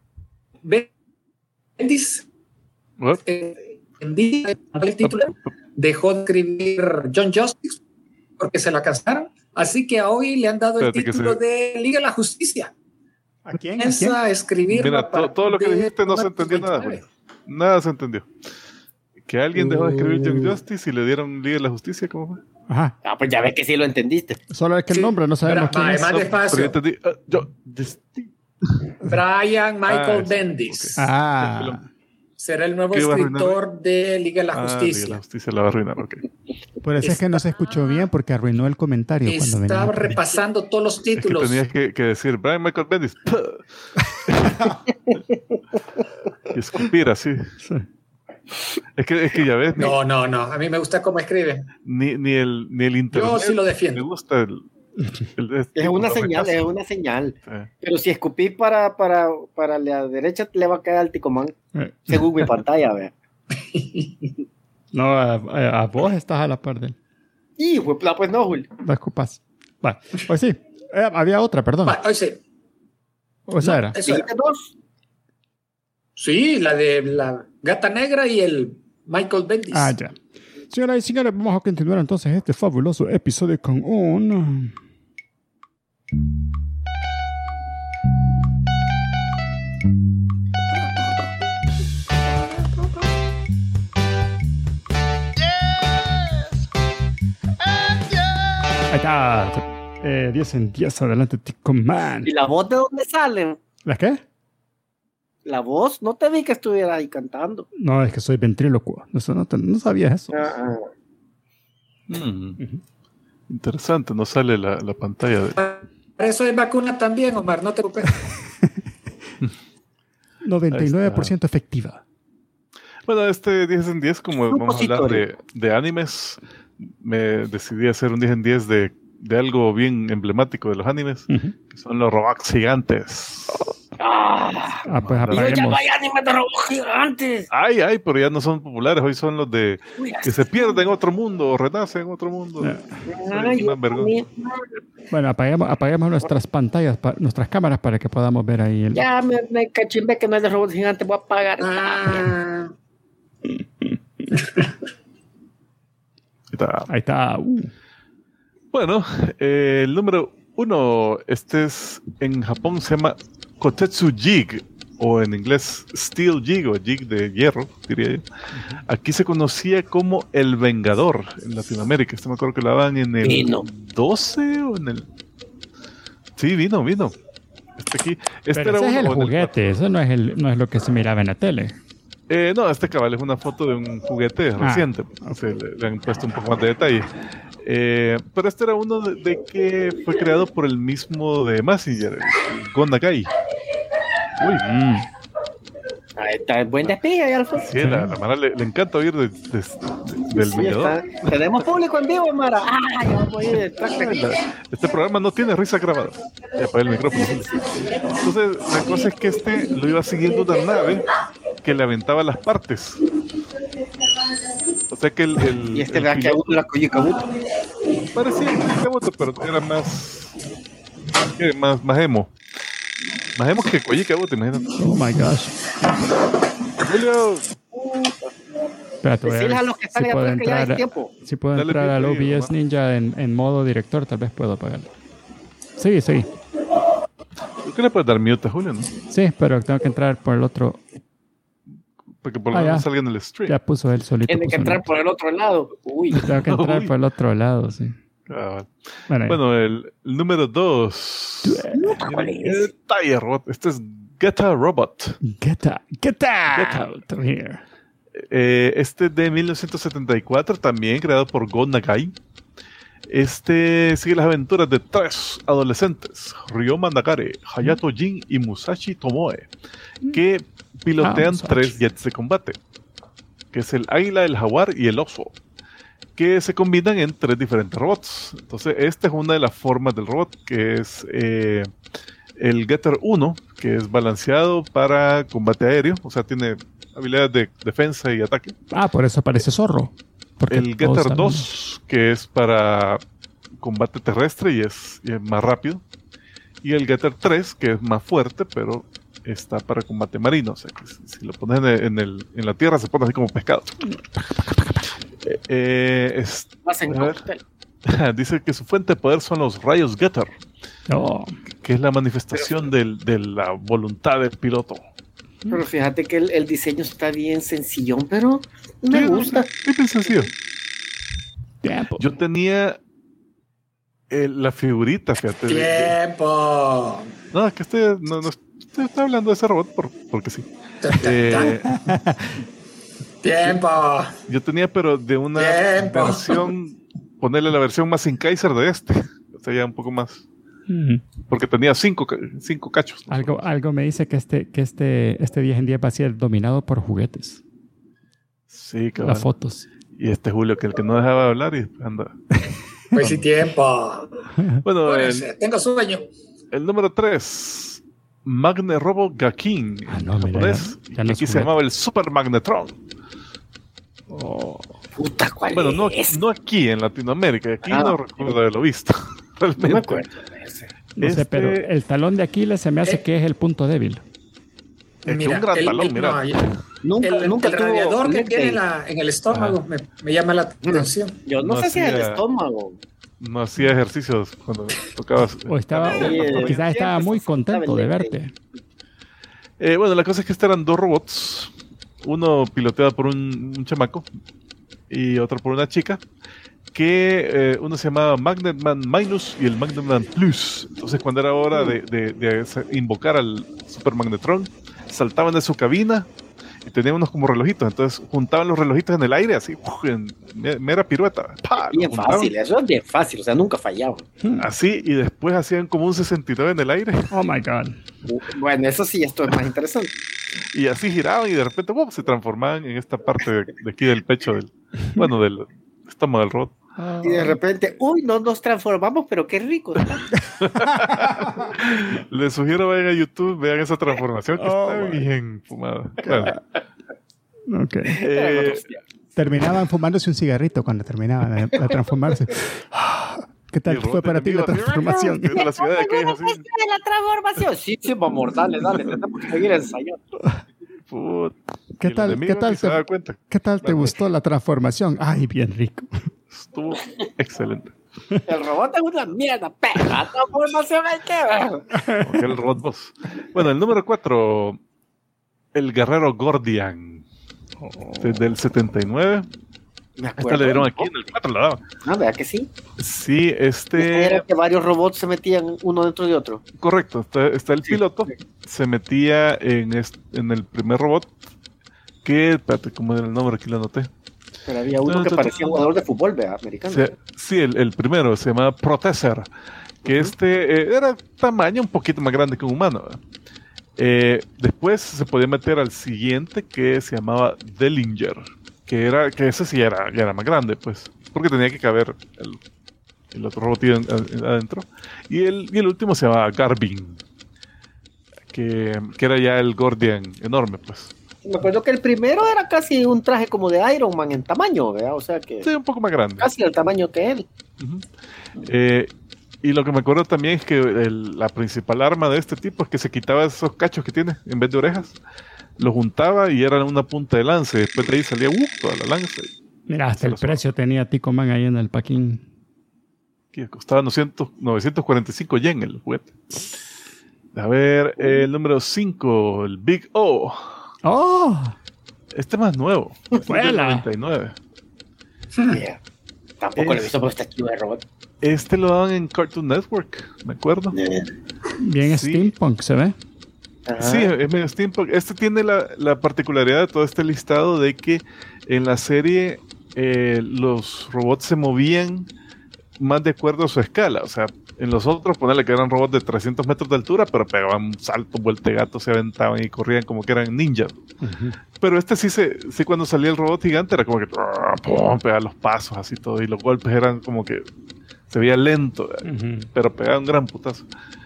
Bendis. What? eh, Bendis, el título, dejó de escribir John Justice porque se la cansaron. Así que a hoy le han dado Espérate el que título se- de Liga de la Justicia. ¿A quién? ¿A quién? Comienza a escribir. Mira, to- todo lo que dijiste no se entendió nada, Julio. Nada se entendió. Que alguien dejó de escribir Young Uh. Justice y le dieron Liga de la Justicia, ¿cómo fue? Ajá. Ah, pues ya ves que sí lo entendiste. Solo es que el nombre no sabemos quién es. Más No, despacio. pero yo entendí. ah, yo, Justi- Brian Michael Ah, sí, Bendis ok. Ah, será el nuevo ¿Qué va a arruinar? escritor de Liga de la Ah, Liga de Justicia. la Justicia la va a arruinar, ok. por eso es que no se escuchó bien porque arruinó el comentario cuando Estaba venía. repasando todos los Es que títulos. tenías que, que decir Brian Michael Bendis. y escupir así. Sí. Es que, es que ya ves, No, no, no. A mí me gusta cómo escriben. ni, ni el, ni el internet. Yo sí lo Me defiendo. gusta el. el- el- Es una el- señal, el- es una señal. Sí. Pero si escupí para, para, para la derecha, le va a caer al ticomán, Eh, según mi pantalla, vea. No, a, a- a vos estás a la par de él. Y pues, pues no, Julio. La escupas. Va. Pues sí. Eh, había otra, perdón. Va, hoy sí. O sea, No, era. eso era. ¿Dijiste dos? Sí, la de la gata negra y el Michael Bendis. Ah, ya. Señoras y señores, vamos a continuar entonces este fabuloso episodio con un... Ahí está. Eh, diez en diez, adelante, Tico Man. ¿Y la voz de dónde sale? ¿La qué? La voz, no te vi que estuviera ahí cantando. No, es que soy ventrílocuo. Eso no, te- no sabías eso. Ah, ah. Mm, Ujú. interesante, no sale la, la pantalla. De... Para eso hay vacuna también, Omar, no te preocupes. noventa y nueve por ciento efectiva. Bueno, este diez en diez, como Un vamos a hablar de, supositorio. de animes, me decidí hacer un diez en diez de, de algo bien emblemático de los animes, Ujú. que son los robots gigantes. Ah, Ah, pues Y y yo ya apaguemos. no hay anime de robots gigantes. Ay, ay, pero ya no son populares, hoy son los de Uy, que se pierden en otro mundo o renacen en otro mundo. Eh. ay, Una vergüenza. a Bueno, apaguemos, apaguemos nuestras pantallas, pa- nuestras cámaras para que podamos ver ahí el... ya me, me cachimbe que no es de robots gigantes, voy a pagar. Ah, Ahí está. Ahí está. Uh. Bueno, eh, el número uno, este es en Japón, se llama Kotetsu Jig, o en inglés Steel Jig, o Jig de hierro, diría yo. Aquí se conocía como El Vengador en Latinoamérica. Este me acuerdo que lo daban en el Vino. doce o en el. Sí, vino, vino. Este aquí. Este Pero ese es el uno, o en juguete, eso no es, el, no es lo que se miraba en la tele. Eh, no, este cabal es una foto de un juguete Ah, reciente. Se le, le han puesto un poco más de detalle. Eh, pero este era uno de, de que fue creado por el mismo de Mazinger, el Go Nagai. Uy, Mm. Ahí está el buen despegue ahí, Alfonso. sí, la, la Mara le, le encanta oír de- de- de- del Sí, Vengador. está. Tenemos público en vivo, Mara. Ah, ya vamos a ir detrás de aquí. La- Este programa no tiene risa grabada. Ya apagué el micrófono. Entonces, la cosa es que este lo iba siguiendo una nave que le aventaba las partes. O sea que el. el Y este el vea que piloto- la Koyukabuto. parecía un Kabuto, pero era más, ¿qué? más más emo. Más emo que Koji Kabuto, imagínate. Oh my gosh. Julio, Espérate, voy a Decirles a ver los que están si ahí puedo atrás que ya entrar, es tiempo. si puedo Dale entrar al O clic ahí, B S Omar. Ninja en, en modo director, tal vez puedo apagarlo. Sí, sí. ¿tú qué le puedes dar mute a Julio, no? Sí, pero tengo que entrar por el otro. Para que por lo Ah, menos ya. salga en el stream. Ya puso él solito. Tiene que puso entrar un- por el otro lado. Uy. Tengo que entrar Uy. por el otro lado, sí. Ah, Bueno, ya. bueno, el, el número dos. ¿Cuál es? El Tire Robot. Este es Geta Robot. Get out, get out, Get out. of here. Eh, este de mil novecientos setenta y cuatro, también creado por Go Nagai. Este sigue las aventuras de tres adolescentes, Ryoma Nagare, Hayato Jin y Musashi Tomoe, que pilotean Ah, Musashi. tres jets de combate, que es el águila, el jaguar y el oso, que se combinan en tres diferentes robots. Entonces, esta es una de las formas del robot, que es eh, el Getter uno, que es balanceado para combate aéreo, o sea, tiene habilidades de defensa y ataque. Ah, por eso parece zorro. Porque El todos Getter también- dos, que es para combate terrestre y es, y es más rápido. Y el Getter tres, que es más fuerte, pero está para combate marino. O sea, que si, si lo pones en, el- en el- en la tierra, se pone así como pescado. Eh, eh, es- Hacen a ver. cóctel. dice que su fuente de poder son los rayos Getter, Oh, que es la manifestación del- de la voluntad del piloto. Pero fíjate que el, el diseño está bien sencillón, pero me Sí, gusta. Es bien sencillo. tiempo. Yo tenía eh, la figurita, fíjate. de- de- tiempo. No, es que este, no, no estoy, estoy hablando de ese robot por- porque sí. Eh, Tiempo. yo tenía, pero de una Tiempo. versión, ponerle la versión más sin Kaiser de este. O sea, ya un poco más. Ujú. Porque tenía cinco, ca- cinco cachos. ¿no? Algo, algo me dice que este, que este, este diez en diez va a ser dominado por juguetes. Sí, cabrón. Las fotos. Y este Julio, que el que no dejaba de hablar y anda. Pues sí, tiempo. Bueno, el, Pónganse, tengo sueño. el número tres, Magne Robo Gakin, Ah, no, mira, japonés, ya- ya no que aquí es se juguete. llamaba el Super Magnetron. Puta, ¿cuál Bueno, no, es? no aquí en Latinoamérica, aquí Ah, no ok. recuerdo haberlo visto. Realmente. No me acuerdo de ese. No sé, Este- pero el talón de Aquiles se me hace Eh. que es el punto débil. Es que un gran el, talón, el- mira. no, el, Nunca, el nunca tuvo radiador que leg tiene day. en, la- en el estómago me, me llama la atención. Yo no, No sé si es el hacía- estómago. No hacía ejercicios cuando tocabas. O estaba, Sí, o- o eh, quizás estaba siempre muy se contento de estaba en verte. Eh, bueno, la cosa es que estos eran dos robots. Uno piloteado por un, un chamaco y otro por una chica. Que eh, uno se llamaba Magnetman Minus y el Magnetman Plus. Entonces, cuando era hora de, de- de invocar al Super Magnetron, saltaban de su cabina y tenían unos como relojitos. Entonces, juntaban los relojitos en el aire, así, ¡uf! En me- mera pirueta. ¡Pah! Bien Los juntaban, fácil, eso es bien fácil, o sea, nunca fallaba. así, y después hacían como un sesenta y nueve en el aire. Oh my God. Bueno, eso sí, esto es más interesante. Y así giraban y de repente ¡bum! Se transformaban en esta parte de, de aquí del pecho del, bueno, del estómago del robot. Y de repente, uy, no nos transformamos, pero qué rico. Les sugiero vayan a YouTube, vean esa transformación que Oh, está my. bien fumada. Bueno, Ok. eh, Terminaban fumándose un cigarrito cuando terminaban de, de transformarse. ¿Qué y tal el fue robot para ti la enemigo así, transformación? de la ciudad de aquellos así. de la transformación. Sí, sí, vamos, dale, dale, tenemos que seguir ensayando. Put, ¿Qué y el tal, enemigo qué tal ni se daba te, cuenta. qué tal te gustó la transformación? Ay, bien rico. Estuvo excelente. El robot es una mierda, pero la transformación hay que ver. Porque el robot boss. Bueno, el número cuatro, el guerrero Gordian. Desde el setenta y nueve. Me Esta acuerdo. le dieron aquí, en el cuatro la daban. Ah, ¿verdad que sí? Sí, Era este. que varios robots se metían uno dentro de otro. Correcto, está, está el piloto. Se metía en, est- en el primer robot. Que, espérate, ¿cómo era el nombre? Aquí lo anoté. Pero había uno que parecía un jugador de fútbol, ¿verdad? Americano. Se- sí, el, el primero se llamaba Protector, que este eh, era tamaño un poquito más grande que un humano. ¿verdad? Eh, después se podía meter al siguiente que se llamaba Dellinger, que era que ese sí era, ya era más grande, pues, porque tenía que caber el, el otro robot adentro. Y el, y el último se llamaba Garvin, que, que era ya el Gordian enorme, pues. Me acuerdo que el primero era casi un traje como de Iron Man en tamaño, ¿verdad? O sea que Sí, un poco más grande. casi el tamaño que él. Ujú. Eh, y lo que me acuerdo también es que el- la principal arma de este tipo es que se quitaba esos cachos que tiene en vez de orejas, lo juntaba y era una punta de lanza. Y después de ahí salía uh, toda la lanza. Mira, hasta Se el los- precio tenía Tico Man ahí en el paquín. Que costaba novecientos, novecientos cuarenta y cinco yen el juguete. A ver, el número cinco, el Big O. ¡Oh! Este es más nuevo. Este es del ¡Vuela! noventa y nueve. Yeah. Tampoco lo he Es- visto por este tipo de robot. Este lo daban en Cartoon Network, me acuerdo. Bien Sí. steampunk se ve. Ajá. Sí, es medio steampunk. Este tiene la, la particularidad de todo este listado de que en la serie eh, los robots se movían más de acuerdo a su escala. O sea, en los otros, ponerle que eran robots de trescientos metros de altura, pero pegaban saltos, vueltegatos, se aventaban y corrían como que eran ninjas. Pero este sí, se, sí cuando salía el robot gigante era como que ¡pum! Pegaba los pasos así todo y los golpes eran como que se veía lento, Ujú. pero pegaba un gran putazo.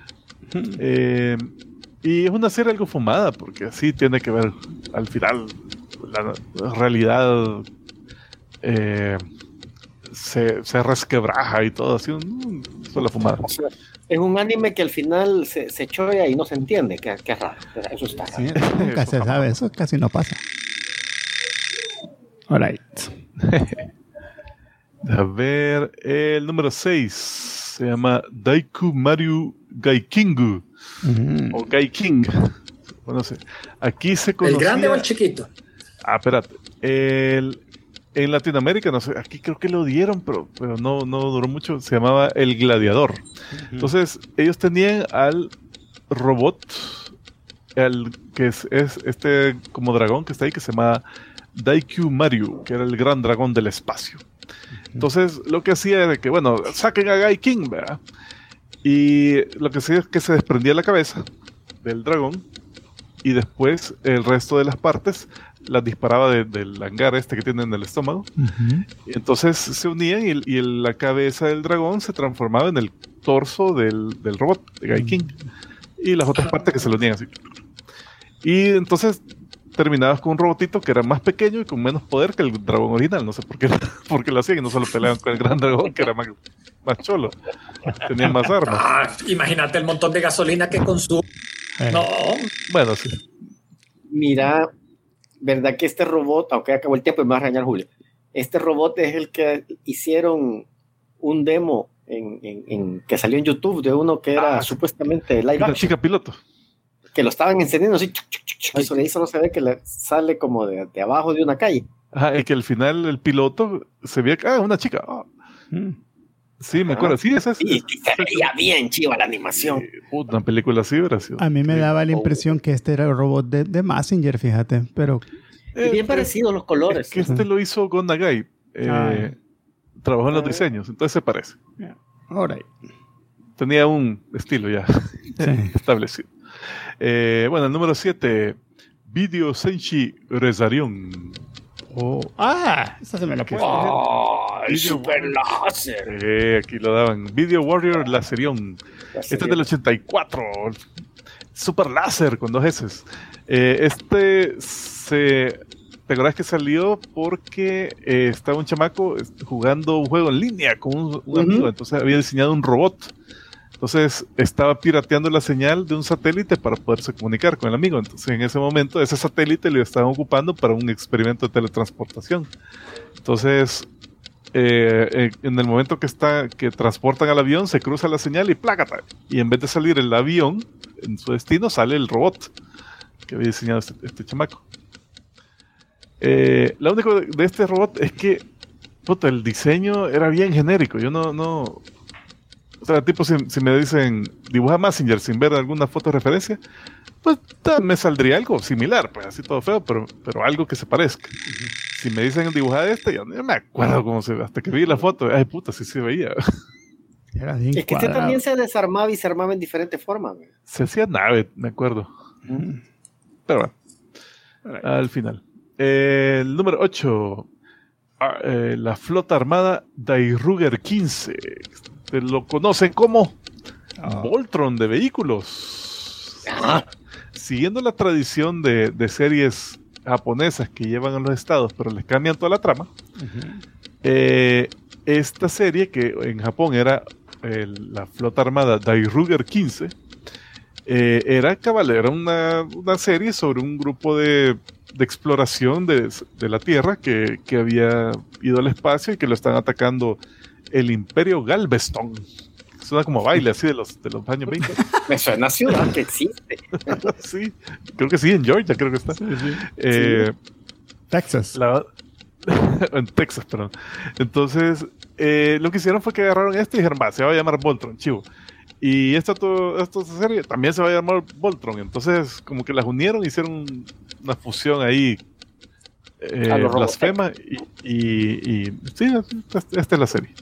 Eh, y es una serie algo fumada porque sí tiene que ver al final la, la realidad eh, se, se resquebraja y todo así, un, solo fumada. O sea, es un anime que al final se, se choya y no se entiende. Qué, qué raro. Eso está raro. Sí, nunca se sabe, eso casi no pasa. All right. A ver, el número seis se llama Daiku Mario Gaikingu Ujú. o Gaiking. Bueno, no sé. Aquí se ¿El conocía... grande o el chiquito? Ah, espérate. El, en Latinoamérica, no sé, aquí creo que lo dieron, pero, pero no, no duró mucho. Se llamaba El Gladiador. Entonces, ellos tenían al robot, el que es, es este como dragón que está ahí, que se llama Daikyu Mario, que era el gran dragón del espacio. Entonces, lo que hacía era que, bueno, saquen a Gai King, ¿verdad? Y lo que hacía es que se desprendía la cabeza del dragón y después el resto de las partes las disparaba de, del hangar este que tiene en el estómago. Uh-huh. Y entonces se unían y, y el, la cabeza del dragón se transformaba en el torso del, del robot, de Guy King. Y las otras partes que se lo unían así. Y entonces terminabas con un robotito que era más pequeño y con menos poder que el dragón original. No sé por qué, por qué lo hacían y no solo peleaban con el gran dragón, que era más, más cholo. Tenían más armas. Ah, imagínate el montón de gasolina que consume. Eh. No. Bueno, sí. Mira, ¿verdad que este robot, aunque acabó el tiempo y me va a regañar Julio, este robot es el que hicieron un demo en, en, en, que salió en YouTube de uno que era ah, supuestamente live action? Una chica piloto. Que lo estaban encendiendo así, chuc, chuc, chuc, y sobre ahí solo se ve que le sale como de, de abajo de una calle. Ajá, y que al final el piloto se veía, ah, una chica. Oh. Mm. Sí, me acuerdo. Sí, esa es. Y, y se veía bien chiva la animación. Sí, una película así, gracias. A mí me sí. daba la impresión que este era el robot de, de Messenger, fíjate, pero... Eh, bien parecidos los colores. Es que este lo hizo Go Nagai. Eh, ah. Trabajó en los diseños, entonces se parece. Yeah. All right. Tenía un estilo ya sí. establecido. Eh, bueno, el número siete, Video Senshi Rezarion. Oh. Ah, esa se me la puso. Oh, el super láser. Eh, aquí lo daban. Video Warrior Laserion. Este es del ochenta y cuatro. Super láser con dos S. Eh, este se... ¿Te acuerdas que salió porque eh, estaba un chamaco jugando un juego en línea con un, un uh-huh. amigo? Entonces había diseñado un robot. Entonces estaba pirateando la señal de un satélite para poderse comunicar con el amigo. Entonces en ese momento ese satélite lo estaban ocupando para un experimento de teletransportación. Entonces eh, en el momento que está que transportan al avión se cruza la señal y plácata. Y en vez de salir el avión en su destino sale el robot que había diseñado este, este chamaco. Eh, lo único de, de este robot es que puta, el diseño era bien genérico. Yo no... no O sea, tipo, si, si me dicen dibuja Messenger sin ver alguna foto de referencia, pues ta, me saldría algo similar, pues así todo feo, pero, pero algo que se parezca. Uh-huh. Si me dicen dibuja este, yo no me acuerdo cómo se ve, hasta que vi la foto, ay puta, sí se veía. Era bien es que este también se desarmaba y se armaba en diferentes formas. ¿Ve? Se hacía nave, me acuerdo. Uh-huh. Pero bueno, right. Al final. Eh, el número ocho, eh, la flota armada Dairugger quince. Lo conocen como oh. Voltron de vehículos. Ah. Siguiendo la tradición de, de series japonesas que llevan a los estados, pero les cambian toda la trama. Uh-huh. Eh, esta serie, que en Japón era eh, la flota armada Dairugger quince, eh, era caballero, una, una serie sobre un grupo de, de exploración de, de la Tierra que, que había ido al espacio y que lo están atacando el Imperio Galveston. Suena como baile así de los, de los años veinte. Me suena ciudad que existe. Sí, creo que sí, en Georgia creo que está. Sí, sí. Eh, sí. Texas. La, en Texas, perdón. Entonces, eh, lo que hicieron fue que agarraron este y dijeron, va, se va a llamar Voltron, chivo. Y esta, todo, esta serie también se va a llamar Voltron. Entonces, como que las unieron, hicieron una fusión ahí eh, blasfema y, y, y sí, esta, esta es la serie.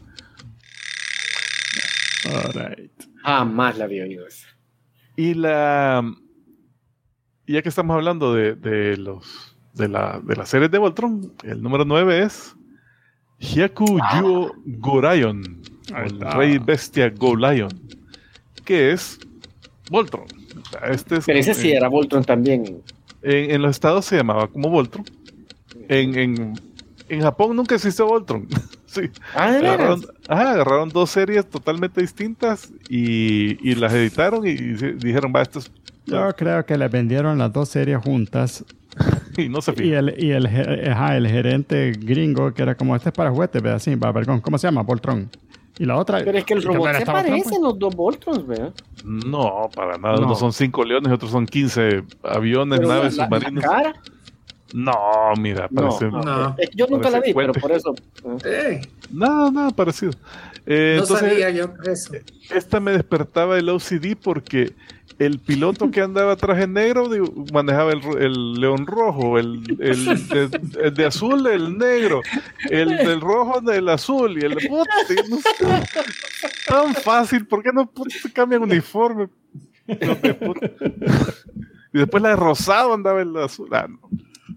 All right. Jamás la había oído esa. Y la ya que estamos hablando de, de los de la de las series de Voltron, el número nueve es Hyaku Yu Gorayon, el Rey Bestia Golion, que es Voltron. Este es, pero ese sí eh, era Voltron también. En, en los estados se llamaba como Voltron. En, en, en Japón nunca existió Voltron. Sí. Ah, ¿de veras? Agarraron, ajá, agarraron dos series totalmente distintas y, y las editaron y, y dijeron, va, esto es... Yo creo que les vendieron las dos series juntas. Y no se fijan. Y el, y el, ajá, el gerente gringo, que era como, este es para juguetes, ¿verdad? Sí, va, perdón, ¿cómo se llama? Voltron. Y la otra... Pero es que el robot se parecen los dos Voltrons, ¿verdad? No, para nada. No. Unos son cinco leones y otros son quince aviones, pero naves, la, submarinos. ¿La cara? No, mira, parece... No, no. Yo nunca la vi, cuente. Pero por eso... Eh. No, nada parecido. Eh, no entonces, sabía yo eso. Esta me despertaba el O C D porque el piloto que andaba traje negro digo, manejaba el, el león rojo, el, el, de, el de azul el negro, el del rojo el azul y el de puta, no sé, tan fácil, ¿por qué no puta, cambian uniforme? Y después la de rosado andaba el azul. Ah, no.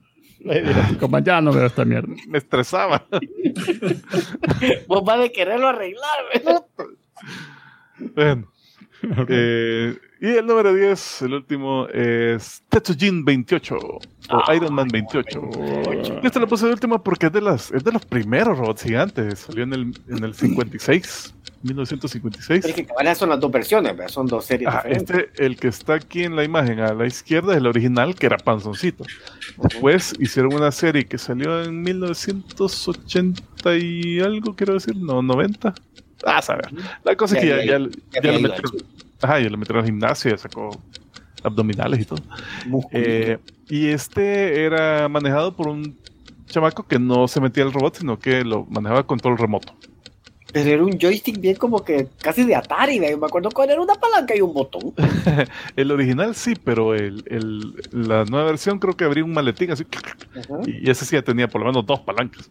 Como ya no veo esta mierda. Me estresaba. Vos vas de quererlo arreglar, ¿verdad? Bueno. Eh, y el número diez, el último, es Tetsujin veintiocho o ah, Iron Man veintiocho. Y este lo puse de último porque es de, las, es de los primeros robots gigantes. Salió en el, en el cincuenta y seis, mil novecientos cincuenta y seis. Pero es que cabal, son las dos versiones, ¿verdad? Son dos series ah, diferentes. Este, el que está aquí en la imagen a la izquierda es el original, que era panzoncito. Después hicieron una serie que salió en mil novecientos ochenta y algo, quiero decir, no, noventa. Ah, saber. La cosa es que ya, ya, ya, ya, ya lo metieron. Ajá, ya lo metieron al gimnasio, ya sacó abdominales y todo. Eh, y este era manejado por un chamaco que no se metía al robot, sino que lo manejaba a control remoto. Pero era un joystick bien como que casi de Atari, ¿ve? Me acuerdo cuando era una palanca y un botón. El original sí, pero el, el, la nueva versión creo que abría un maletín así. Uh-huh. Y ese sí ya tenía por lo menos dos palancas.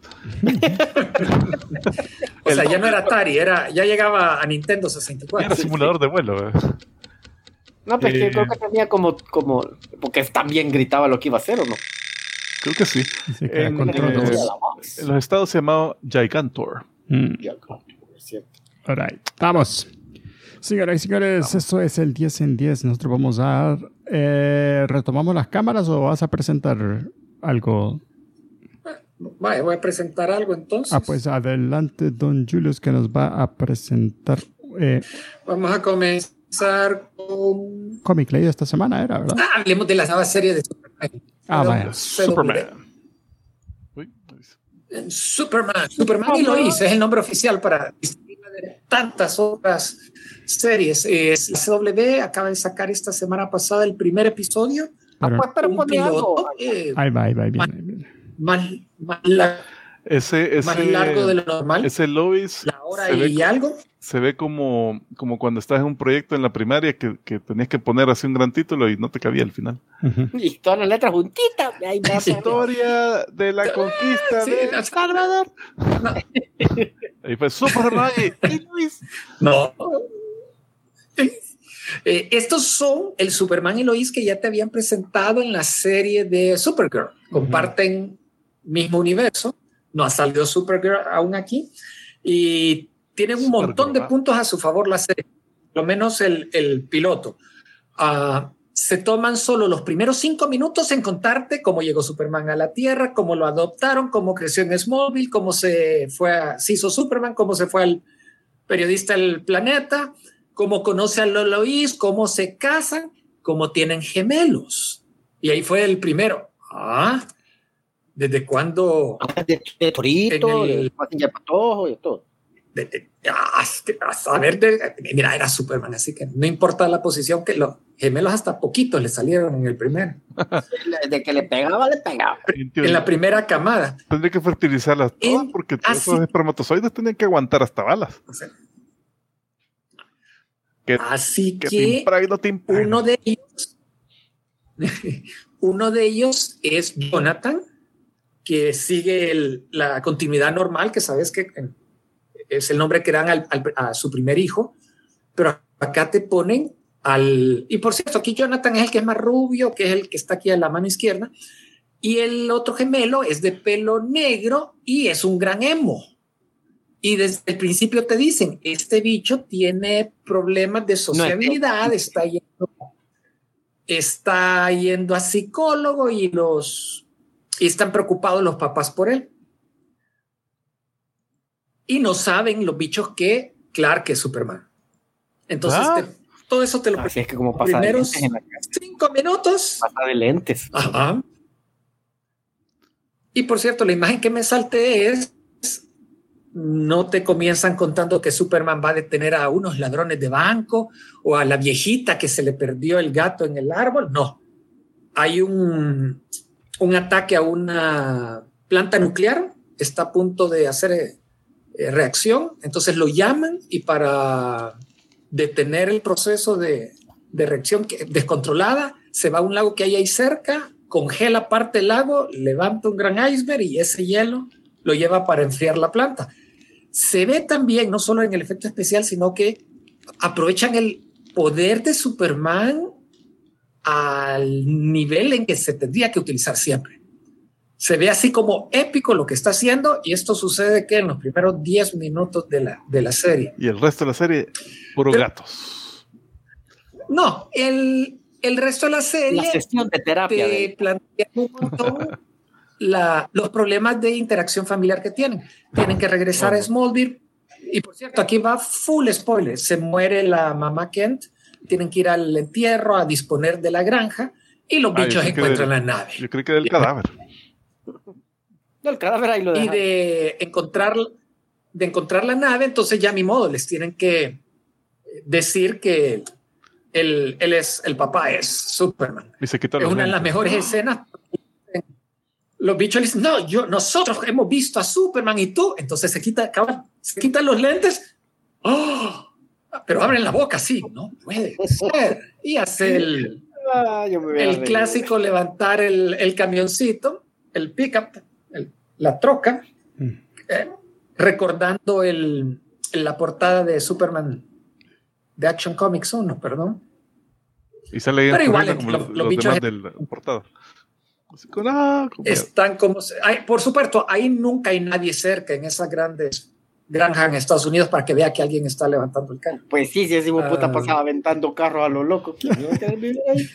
O sea, ya no era Atari, era, ya llegaba a Nintendo sesenta y cuatro. Era simulador de vuelo. ¿eh? No, pero eh, es que creo que tenía como, como, porque también gritaba lo que iba a hacer, ¿o no? Creo que sí. sí que en, eh, en los estados se llamaba Gigantor. Mm. All right. Vamos. Señoras y señores, vamos. Esto es el diez en diez. Nosotros vamos a... Eh, ¿Retomamos las cámaras o vas a presentar algo? Vale, voy a presentar algo entonces. Ah, pues adelante, don Julius, que nos va a presentar... Eh, vamos a comenzar con... Comic Ley de esta semana era, ¿verdad? Ah, hablemos de la nueva serie de Superman. Ah, Pero, vaya. Superman. Superman, Superman y Lois es el nombre oficial para de tantas otras series. Eh, la C W acaba de sacar esta semana pasada el primer episodio. Pero, ah, para un piloto. Eh, ahí va, ahí va, bien, más, ahí bien. Más, más, la, ese, ese, más largo de lo normal. Ese Lois. La hora y ve, algo. Se ve como, como cuando estás en un proyecto en la primaria que, que tenías que poner así un gran título y no te cabía al final. Uh-huh. Y todas las letras juntitas. Ahí va, historia de la conquista sí, de El Salvador. No. Ahí fue Superman y Luis. No. Eh, estos son el Superman y Lois que ya te habían presentado en la serie de Supergirl. Comparten uh-huh. mismo universo. No ha salido Supergirl aún aquí. Y tienen un montón de puntos a su favor la serie, por lo menos el, el piloto. Uh, se toman solo los primeros cinco minutos en contarte cómo llegó Superman a la Tierra, cómo lo adoptaron, cómo creció en Smallville, cómo se, fue a, se hizo Superman, cómo se fue al periodista del planeta, cómo conoce a Lois, cómo se casan, cómo tienen gemelos. Y ahí fue el primero. Ah, ¿desde cuándo? De, de Torito, el, de Passenger Patojo y todo. De, de, a ver, de, mira, era Superman, así que no importa la posición, que los gemelos hasta poquitos le salieron en el primero. De que le pegaba, le pegaba. En la primera camada. Tendría que fertilizarlas todas porque todos esos espermatozoides tenían que aguantar hasta balas. O sea, que, así que, que te te uno de ellos, uno de ellos es Jonathan, que sigue el, la continuidad normal, que sabes que es el nombre que dan al, al, a su primer hijo, pero acá te ponen al... Y por cierto, aquí Jonathan es el que es más rubio, que es el que está aquí a la mano izquierda, y el otro gemelo es de pelo negro y es un gran emo. Y desde el principio te dicen, este bicho tiene problemas de sociabilidad, no, está yendo, está yendo a psicólogo y, los, y están preocupados los papás por él. Y no saben los bichos que Clark es Superman. Entonces, ah. te, todo eso te lo Así es que como pasa primeros de cinco minutos. Pasa de lentes. Ajá. Y por cierto, la imagen que me salté es, no te comienzan contando que Superman va a detener a unos ladrones de banco o a la viejita que se le perdió el gato en el árbol. No. Hay un, un ataque a una planta nuclear. Está a punto de hacer... reacción, entonces lo llaman y para detener el proceso de, de reacción que, descontrolada, se va a un lago que hay ahí cerca, congela parte del lago, levanta un gran iceberg y ese hielo lo lleva para enfriar la planta. Se ve también, no solo en el efecto especial, sino que aprovechan el poder de Superman al nivel en que se tendría que utilizar siempre. se ve así como épico lo que está haciendo, y esto sucede que en los primeros diez minutos de la, de la serie. Y el resto de la serie, puro Pero, gatos. No, el, el resto de la serie La sesión de terapia te de... plantea un montón la, los problemas de interacción familiar que tienen. Tienen que regresar a Smallville. Y por cierto, aquí va full spoiler. Se muere la mamá Kent, tienen que ir al entierro a disponer de la granja y los Ah, bichos yo creí que encuentran del- la nave. Yo creí que era el cadáver. No, el cadáver ahí lo Y dejan. de encontrar, de encontrar la nave, entonces ya ni modo, les tienen que decir que él, él es, el papá es Superman. Y se quitó Es los una de las lentes. mejores escenas. Los bichos le dicen, no, yo, nosotros hemos visto a Superman y tú. Entonces se quita, cabal, se quitan los lentes. ¡Oh! Pero abren la boca, sí, no puede ser. Y hace el, Ah, yo me hubiera el reído. clásico levantar el, el camioncito, el pickup, el- la troca, eh, recordando el, la portada de Superman de Action Comics uno, perdón. Y sale ahí Pero igual, corriendo como los- los, los los bichos demás del portada. Así con, ah, con- Están como, hay, por supuesto, ahí nunca hay nadie cerca en esas grandes granjas en Estados Unidos para que vea que alguien está levantando el carro. Pues sí, si ese hijo de puta Ah. pasaba aventando carros a lo loco. ¿Quién iba a querer vivir ahí?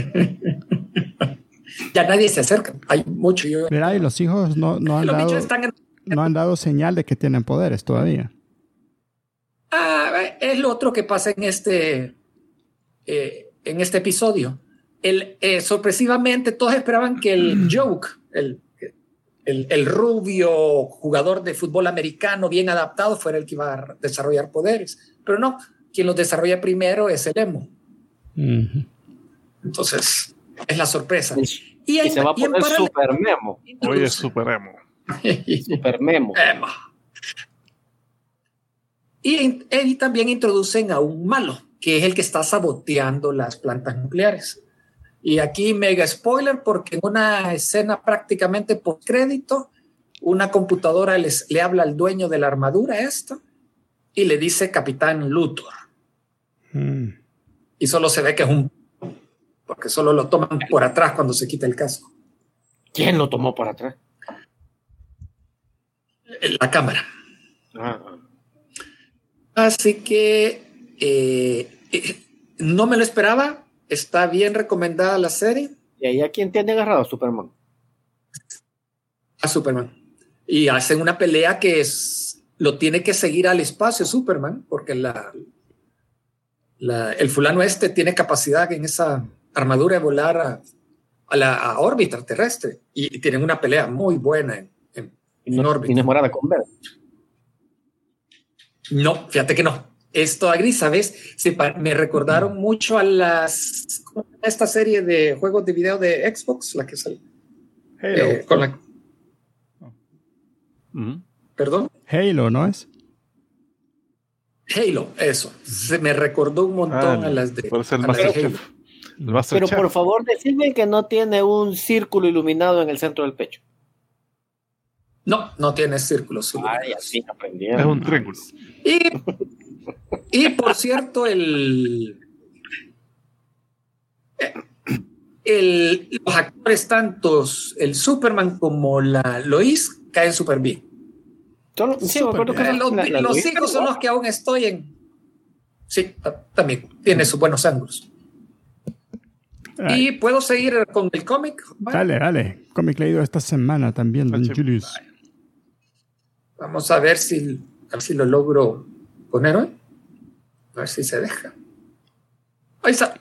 Ya nadie se acerca, hay mucho. Yo, Mira, y los hijos no, no, han los dado, bichos están en, no han dado señal de que tienen poderes todavía. ah, es lo otro que pasa en este, eh, en este episodio. El, eh, sorpresivamente, todos esperaban que el Joke, el, el, el rubio jugador de fútbol americano bien adaptado, fuera el que iba a desarrollar poderes. Pero no, quien los desarrolla primero es el Emo. Ujú. Entonces, es la sorpresa. Y, en- se va a y en poner paralelo- super memo. Hoy es super emo. Super memo. Emma. Y, y también introducen a un malo, que es el que está saboteando las plantas nucleares. Y aquí mega spoiler, porque en una escena prácticamente post crédito, una computadora les, le habla al dueño de la armadura esta y le dice Capitán Luthor. Mm. Y solo se ve que es un... porque solo lo toman por atrás cuando se quita el casco. ¿Quién lo tomó para atrás? La cámara. Ah, Así que eh, eh, no me lo esperaba. Está bien recomendada la serie ¿y ahí a quién tiene agarrado Superman? a Superman. Y hacen una pelea que es, lo tiene que seguir al espacio Superman, porque la, la, el fulano este tiene capacidad en esa armadura de volar a, a la a órbita terrestre. Y, y tienen una pelea muy buena en, en, Y en no, órbita. y no es morada con verde. No, fíjate que no. Es toda gris, ¿sabes? Se pa- me recordaron mucho a las ¿cómo se llama esta serie de juegos de video de Xbox, la que sale. Halo. Eh, con la, Ujú. perdón, Halo, ¿no es? Halo, eso. Se me recordó un montón Ah, a las de, por eso el a las de Master Halo. Chief. El Master Pero Chief. por favor, decime que no tiene un círculo iluminado en el centro del pecho. No, no tiene círculos. Ay, así aprendieron. Es un triángulo. Y, y por cierto, el, el, los actores, tantos el Superman como la Lois, caen súper bien. Solo- sí, me acuerdo que Eh, la- los la- la los Luis, hijos son los que aún estoy en. Sí, ta- también tiene sus buenos ángulos. Ay, Y puedo seguir con el cómic. ¿Vale? dale, dale. Cómic leído esta semana también, don H- Julius. Vamos a ver si, a ver si lo logro poner hoy. A ver si se deja. Ahí está.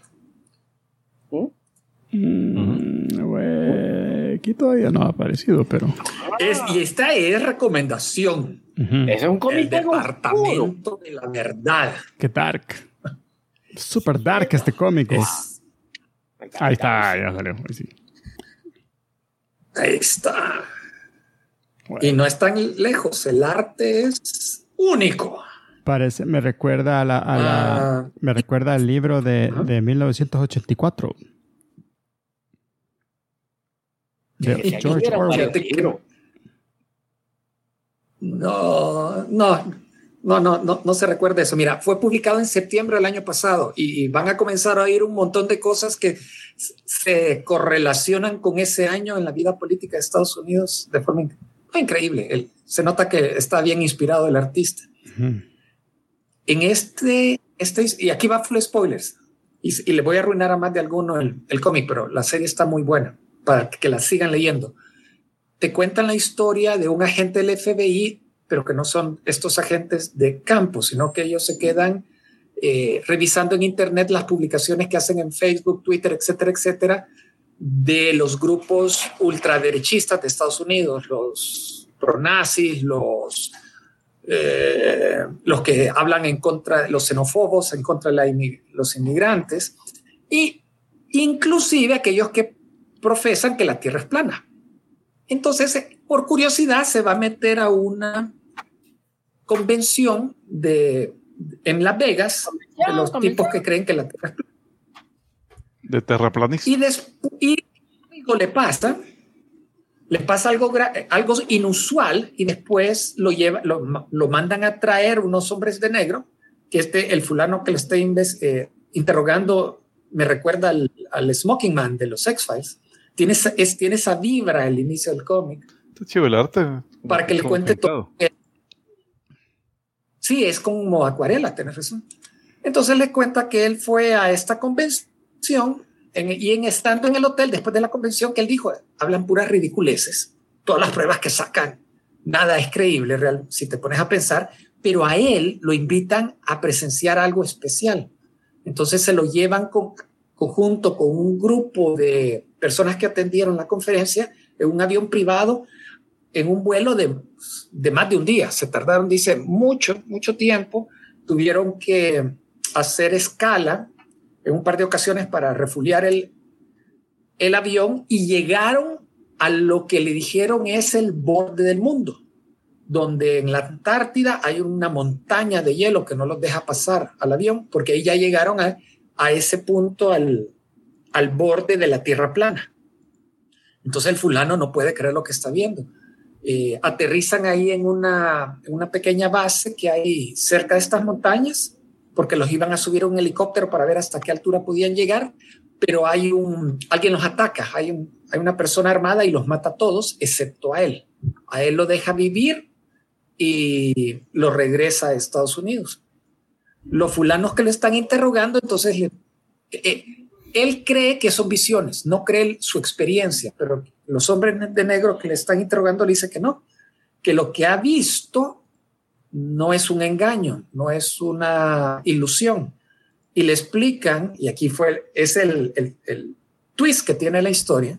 Mm, güey, aquí todavía no ha aparecido, pero... Es, y esta es recomendación. Ujú. Ese es un El cómic de oscuro. departamento de la verdad. Qué dark. Super dark este cómic. Es- Ahí está, ya salió. Ahí sí. ahí está. Bueno. Y no es tan lejos. El arte es único. Parece, me recuerda a la, a la- Ah. me recuerda al libro de, Ajá. de mil novecientos ochenta y cuatro. De Si aquí George hubiera un Orwell. Fíjate que no. No, no. No, no, no, no se recuerda eso. Mira, fue publicado en septiembre del año pasado y van a comenzar a oír un montón de cosas que se correlacionan con ese año en la vida política de Estados Unidos de forma in- increíble. El, se nota que está bien inspirado el artista. Uh-huh. En este, este, y aquí va full spoilers, y, y le voy a arruinar a más de alguno el, el cómic, pero la serie está muy buena para que la sigan leyendo. Te cuentan la historia de un agente del F B I, pero que no son estos agentes de campo, sino que ellos se quedan eh, revisando en internet las publicaciones que hacen en Facebook, Twitter, etcétera, etcétera, de los grupos ultraderechistas de Estados Unidos, los pronazis, los, eh, los que hablan en contra, los xenófobos, en contra de la inmi- los inmigrantes, y inclusive aquellos que profesan que la Tierra es plana. Entonces, por curiosidad, se va a meter a una convención de, en Las Vegas de los tipos que creen que la Tierra es plana. De terraplanistas. Y, des, y algo le pasa, le pasa algo, algo inusual y después lo, lleva, lo, lo mandan a traer unos hombres de negro, que este, el fulano que le está eh, interrogando me recuerda al, al Smoking Man de los X-Files. Tiene esa, es, tiene esa vibra al inicio del cómic. Está chido el arte. Para que le cuente todo. Sí, es como acuarela, tenés razón. Entonces le cuenta que él fue a esta convención en, y en estando en el hotel después de la convención, que él dijo, hablan puras ridiculeces. Todas las pruebas que sacan, nada es creíble, real, si te pones a pensar, pero a él lo invitan a presenciar algo especial. Entonces se lo llevan con, conjunto con un grupo de personas que atendieron la conferencia en un avión privado en un vuelo de, de más de un día. Se tardaron, dice, mucho, mucho tiempo. Tuvieron que hacer escala en un par de ocasiones para refugiar el, el avión y llegaron a lo que le dijeron es el borde del mundo, donde en la Antártida hay una montaña de hielo que no los deja pasar al avión, porque ahí ya llegaron a, a ese punto, al, al borde de la Tierra plana. Entonces el fulano no puede creer lo que está viendo. Eh, aterrizan ahí en una, en una pequeña base que hay cerca de estas montañas, porque los iban a subir a un helicóptero para ver hasta qué altura podían llegar, pero hay un, alguien los ataca, hay, un, hay una persona armada y los mata a todos, excepto a él. A él lo deja vivir y lo regresa a Estados Unidos. Los fulanos que lo están interrogando, entonces le, eh, él cree que son visiones, no cree su experiencia, pero los hombres de negro que le están interrogando le dicen que no, que lo que ha visto no es un engaño, no es una ilusión. Y le explican, y aquí fue, es el, el, el twist que tiene la historia,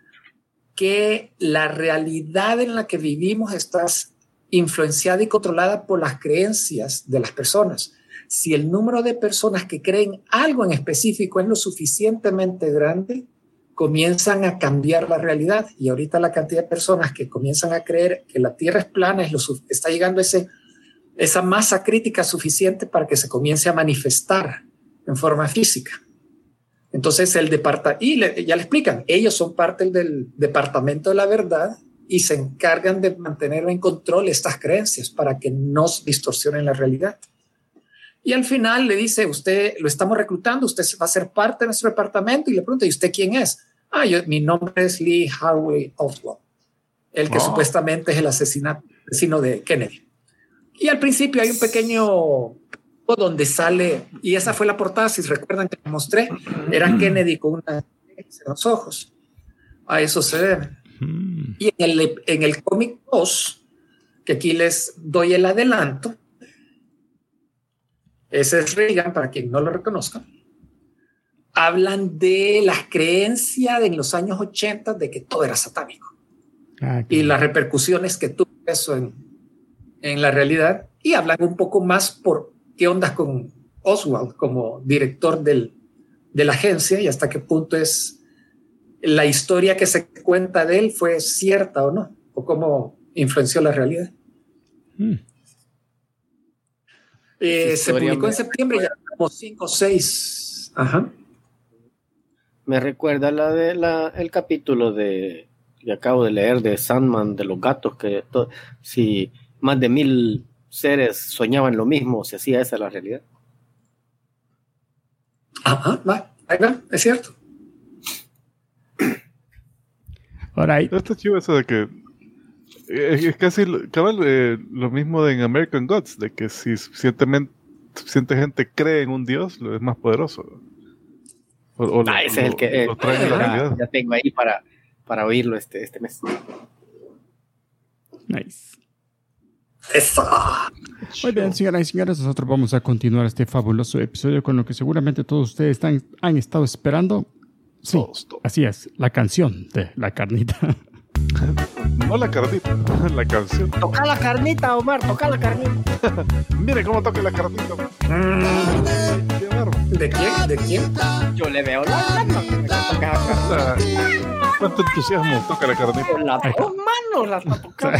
que la realidad en la que vivimos está influenciada y controlada por las creencias de las personas. Si el número de personas que creen algo en específico es lo suficientemente grande, comienzan a cambiar la realidad. Y ahorita la cantidad de personas que comienzan a creer que la Tierra es plana es lo, está llegando a ese, esa masa crítica suficiente para que se comience a manifestar en forma física. Entonces el departamento, y le, ya le explican, ellos son parte del Departamento de la Verdad y se encargan de mantener en control estas creencias para que no distorsionen la realidad. Y al final le dice, usted lo estamos reclutando, usted va a ser parte de nuestro departamento, y le pregunta, ¿y usted quién es? Ah, yo, mi nombre es Lee Harvey Oswald, el que oh. supuestamente es el asesinato, asesino de Kennedy. Y al principio hay un pequeño donde sale, y esa fue la portada, si recuerdan que mostré, era Kennedy con una en los ojos. A eso se debe. Y en el, en el cómic dos, que aquí les doy el adelanto, ese es Reagan, para quien no lo reconozca, hablan de las creencias en los años ochenta de que todo era satánico. Ah, y las repercusiones que tuvo eso en, en la realidad, y hablan un poco más por qué ondas con Oswald como director del, de la agencia y hasta qué punto es la historia que se cuenta de él fue cierta o no, o cómo influenció la realidad. Hmm. Eh, se publicó en septiembre, ya como cinco o seis. Ajá. Me recuerda la de la, el capítulo de que acabo de leer de Sandman, de los gatos, que to, si más de mil seres soñaban lo mismo, se hacía esa la realidad. Ajá, va, ahí va, es cierto. Alright. Está chido eso de que es, es casi cabal, eh, lo mismo de en American Gods, de que si suficientemente, suficiente gente cree en un dios, lo es más poderoso. O, o ah, lo, ese lo, es el que... lo Eh, traen a la ya, realidad. ya tengo ahí para, para oírlo este, este mes. Nice. Eso. Muy bien, señoras y señores, nosotros vamos a continuar este fabuloso episodio con lo que seguramente todos ustedes están, han estado esperando. Sí, Todos, todos. así es, la canción de La Carnita. No la carnita, la canción. Toca la carnita, Omar, toca la carnita. Mire cómo toca la carnita. Qué bárbaro. ¿De quién? ¿De quién? Yo le veo la mano. Ah, ¿cuánto entusiasmo toca la carnita? Con las dos manos la está tocando.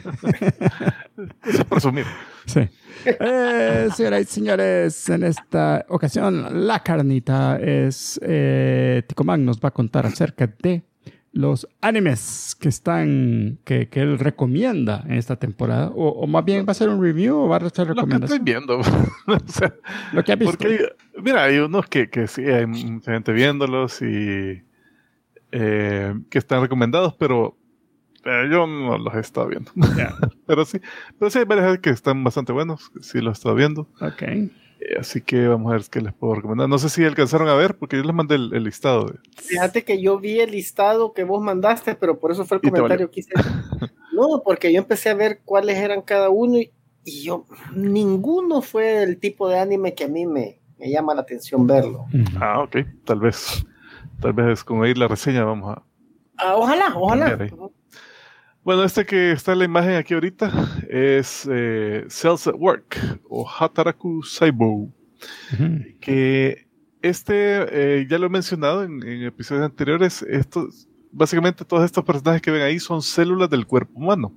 Eso es presumir. Sí. Eh, señoras y señores, en esta ocasión, La Carnita es... Eh, Ticomán nos va a contar acerca de los animes que están... Que, que él recomienda en esta temporada. O, o más bien, ¿va a ser un review o va a ser Lo que recomendación? estoy viendo. O sea, Lo que ha visto. porque hay- mira, hay unos que, que sí, hay mucha gente viéndolos y eh, que están recomendados, pero eh, yo no los he estado viendo. Yeah. pero sí, pero sí hay varios que están bastante buenos, que sí los he estado viendo. Ok. Eh, así que vamos a ver qué les puedo recomendar. No sé si alcanzaron a ver, porque yo les mandé el, el listado. De, Fíjate que yo vi el listado que vos mandaste, pero por eso fue el Y te comentario que hice. No, porque yo empecé a ver cuáles eran cada uno y, y yo, ninguno fue el tipo de anime que a mí me, me llama la atención verlo. ah, ok, tal vez. Tal vez con oír la reseña vamos a... Ah, ojalá, ojalá. Cambiar ahí. Bueno, este que está en la imagen aquí ahorita es eh, Cells at Work o Hataraku Saibou, Ujú. que este, eh, ya lo he mencionado en, en episodios anteriores, estos, básicamente todos estos personajes que ven ahí son células del cuerpo humano.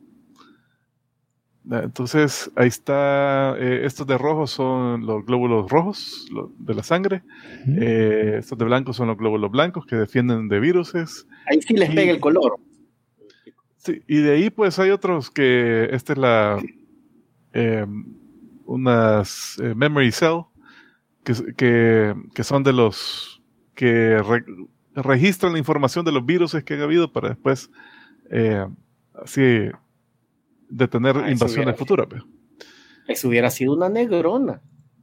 Ah, entonces, ahí está, eh, estos de rojo son los glóbulos rojos lo- de la sangre, Ujú. eh, estos de blanco son los glóbulos blancos que defienden de viruses. Ahí sí les Y- pega el color. Sí, y de ahí pues hay otros que esta es la eh, unas eh, memory cell que, que, que son de los que re- registran la información de los virus que han habido para después eh, así detener Ah, eso invasiones hubiera- futuras. Pues. Eso hubiera sido una negrona.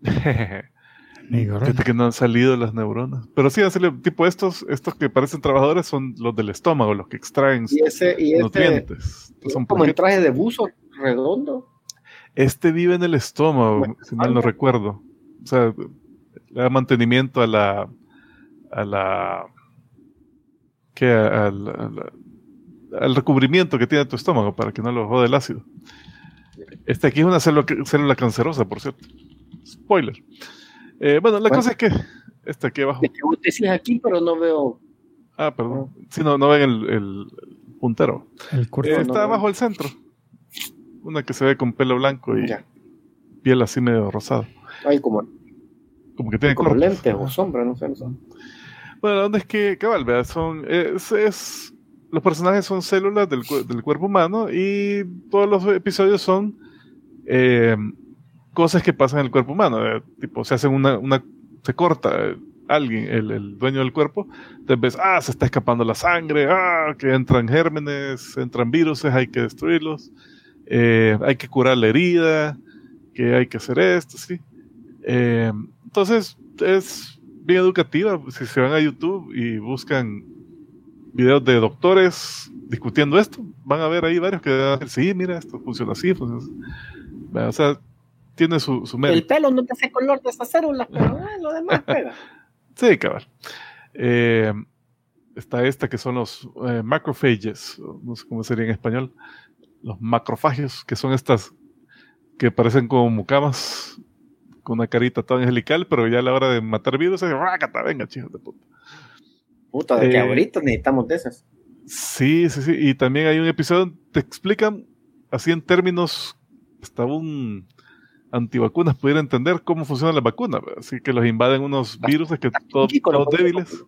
Negro. Fíjate que no han salido las neuronas, pero sí han salido tipo estos estos que parecen trabajadores son los del estómago, los que extraen Y ese, y ese nutrientes. Son como en plaquetas. traje de buzo redondo. Este vive en el estómago, Bueno, si mal no algo. recuerdo. O sea, le da mantenimiento a la. a la. ¿Qué? Al, al, al recubrimiento que tiene tu estómago para que no lo jode el ácido. Este aquí es una célula, célula cancerosa, por cierto. Spoiler. Eh, bueno, la Bueno. cosa es que. Este aquí abajo. Es que vos decís aquí, pero no veo. Ah, perdón. Si no, no ven el, el puntero. El curso. Eh, no, está no. abajo al centro. Una que se ve con pelo blanco y Ya. piel así medio rosada. Hay como, Como que tiene como cortes. lentes o sombra, no sé. No sé. Bueno, ¿dónde es que, cabal, vea, son, es, es- los personajes son células del, cu- del cuerpo humano y todos los episodios son eh, cosas que pasan en el cuerpo humano, eh, tipo, se hacen una, una se corta eh, alguien, el, el dueño del cuerpo, entonces ves, ah, se está escapando la sangre, ah, que entran gérmenes, entran virus, hay que destruirlos, eh, hay que curar la herida, que hay que hacer esto, sí. Eh, entonces, es bien educativa. Si se van a YouTube y buscan videos de doctores discutiendo esto, van a ver ahí varios que van a decir, sí, mira, esto funciona así, funciona así. O sea, tiene su, su El mérito. pelo no te hace color de esas células, pero ah, lo demás pega. Sí, cabal. Eh, está esta que son los eh, macrophages, no sé cómo sería en español, los macrofagios, que son estas que parecen como mucamas, con una carita tan angelical, pero ya a la hora de matar virus es ¡rácata! Venga, chicos de puta. Puta, de que Eh, ahorita necesitamos de esas. Sí, sí, sí. Y también hay un episodio donde te explican, así en términos, hasta un antivacunas pudiera entender cómo funciona la vacuna. ¿Verdad? Así que los invaden unos virus que todos, Chico, lo todos pongo- débiles.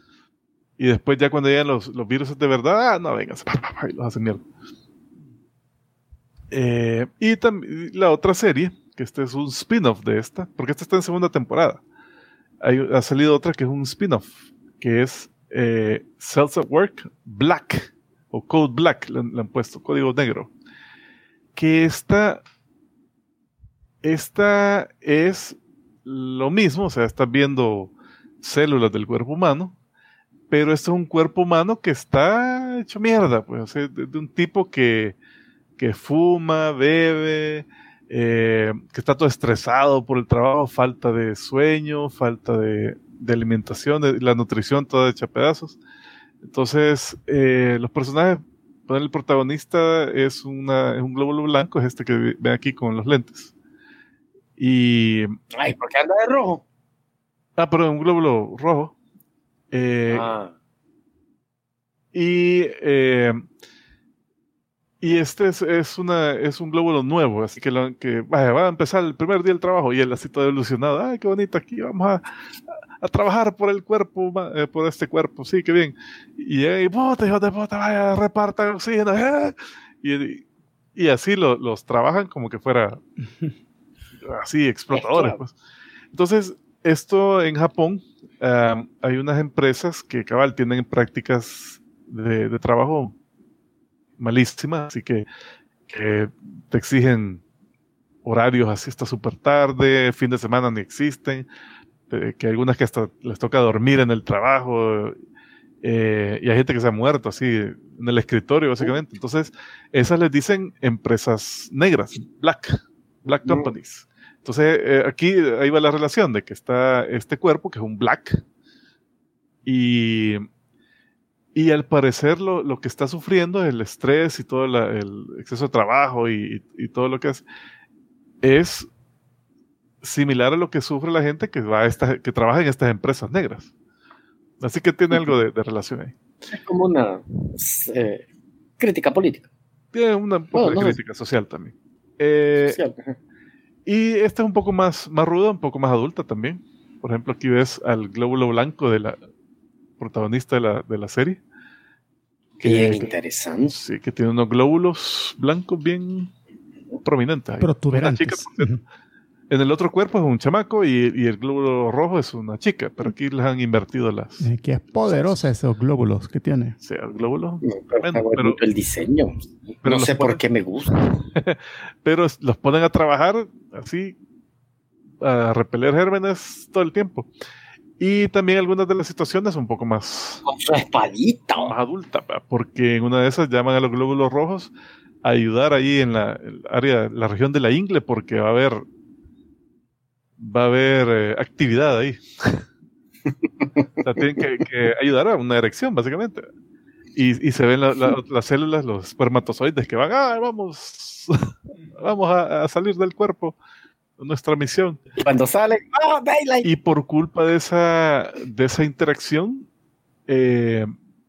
Y después ya cuando llegan los, los virus de verdad, ah, no, vengan, y los hacen mierda. Eh, y también la otra serie, que este es un spin-off de esta, porque esta está en segunda temporada. Hay, ha salido otra que es un spin-off, que es eh, Cells at Work Black, o Code Black, le, le han puesto, código negro. Que esta, esta es lo mismo, o sea, estás viendo células del cuerpo humano, pero este es un cuerpo humano que está hecho mierda, pues, o sea, de, de un tipo que, que fuma, bebe, eh, que está todo estresado por el trabajo, falta de sueño, falta de, de alimentación, de, la nutrición toda hecha pedazos. Entonces, eh, los personajes, bueno, el protagonista es, una, es un glóbulo blanco, es este que ven aquí con los lentes. Y... Ay, ¿por qué anda de rojo? Ah, pero un glóbulo rojo. Eh, ah. Y... Eh, Y este es, es, una, es un glóbulo nuevo, así que, lo, que vaya, va a empezar el primer día del trabajo y él así todo ilusionado. ¡Ay, qué bonito aquí! Vamos a, a trabajar por el cuerpo, eh, por este cuerpo. Sí, qué bien. Y ahí, puta, hijo de puta, vaya, repartan oxígeno. ¿eh? Y, y así lo, los trabajan como que fuera así, explotadores. Pues. Entonces, esto en Japón, um, hay unas empresas que, cabal, tienen prácticas de, de trabajo malísimas, así que, que te exigen horarios así hasta súper tarde, fin de semana ni existen, eh, que algunas que hasta les toca dormir en el trabajo, eh, y hay gente que se ha muerto así en el escritorio básicamente. Entonces esas les dicen empresas negras, black, black companies. Entonces eh, aquí ahí va la relación de que está este cuerpo que es un black y Y al parecer lo, lo que está sufriendo, el estrés y todo la, el exceso de trabajo y, y, y todo lo que es, es similar a lo que sufre la gente que, va a esta, que trabaja en estas empresas negras. Así que tiene algo de, de relación ahí. Es como una eh, crítica política. Tiene una poco bueno, de no crítica sé. social también. Eh, social. Y esta es un poco más, más ruda, un poco más adulta también. Por ejemplo, aquí ves al glóbulo blanco de la protagonista de la, de la serie. Que, bien interesante. Sí, que tiene unos glóbulos blancos bien prominentes. Ahí. Protuberantes. Chica, en el otro cuerpo es un chamaco y, y el glóbulo rojo es una chica, pero aquí les han invertido las... Eh, que es poderosa esos glóbulos que tiene. Sí, el glóbulo. No, pero bueno, está pero, el diseño. Pero no sé ponen, por qué me gusta. Pero los ponen a trabajar así, a repeler gérmenes todo el tiempo. Y también algunas de las situaciones un poco más... Con su espadita. Más adulta, porque en una de esas llaman a los glóbulos rojos a ayudar ahí en la el área, la región de la ingle, porque va a haber va a haber eh, actividad ahí. O sea, tienen que, que ayudar a una erección, básicamente. Y, y se ven la, la, las células, los espermatozoides que van, ah, vamos, vamos a, a salir del cuerpo. Nuestra misión. Cuando sale, oh, daylight. Y por culpa de esa, de esa interacción, eh,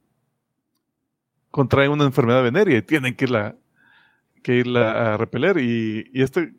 contraen una enfermedad venérea y tienen que irla, que irla a repeler. Y, y este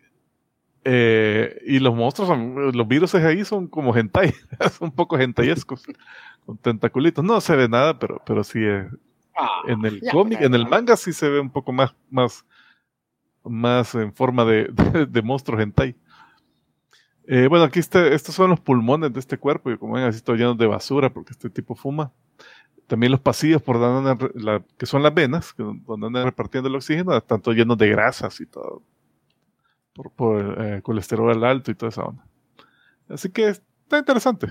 eh, y los monstruos, son, los virus ahí son como hentai, son un poco hentaiescos, con tentaculitos. No se ve nada, pero, pero sí eh, ah, en el cómic, en el manga sí se ve un poco más, más, más en forma de, de, de monstruos hentai. Eh, bueno, aquí este, estos son los pulmones de este cuerpo y como ven así está lleno de basura porque este tipo fuma. También los pasillos por donde andan, la, que son las venas, que donde andan repartiendo el oxígeno, están todos llenos de grasas y todo. Por, por eh, colesterol alto y toda esa onda. Así que está interesante.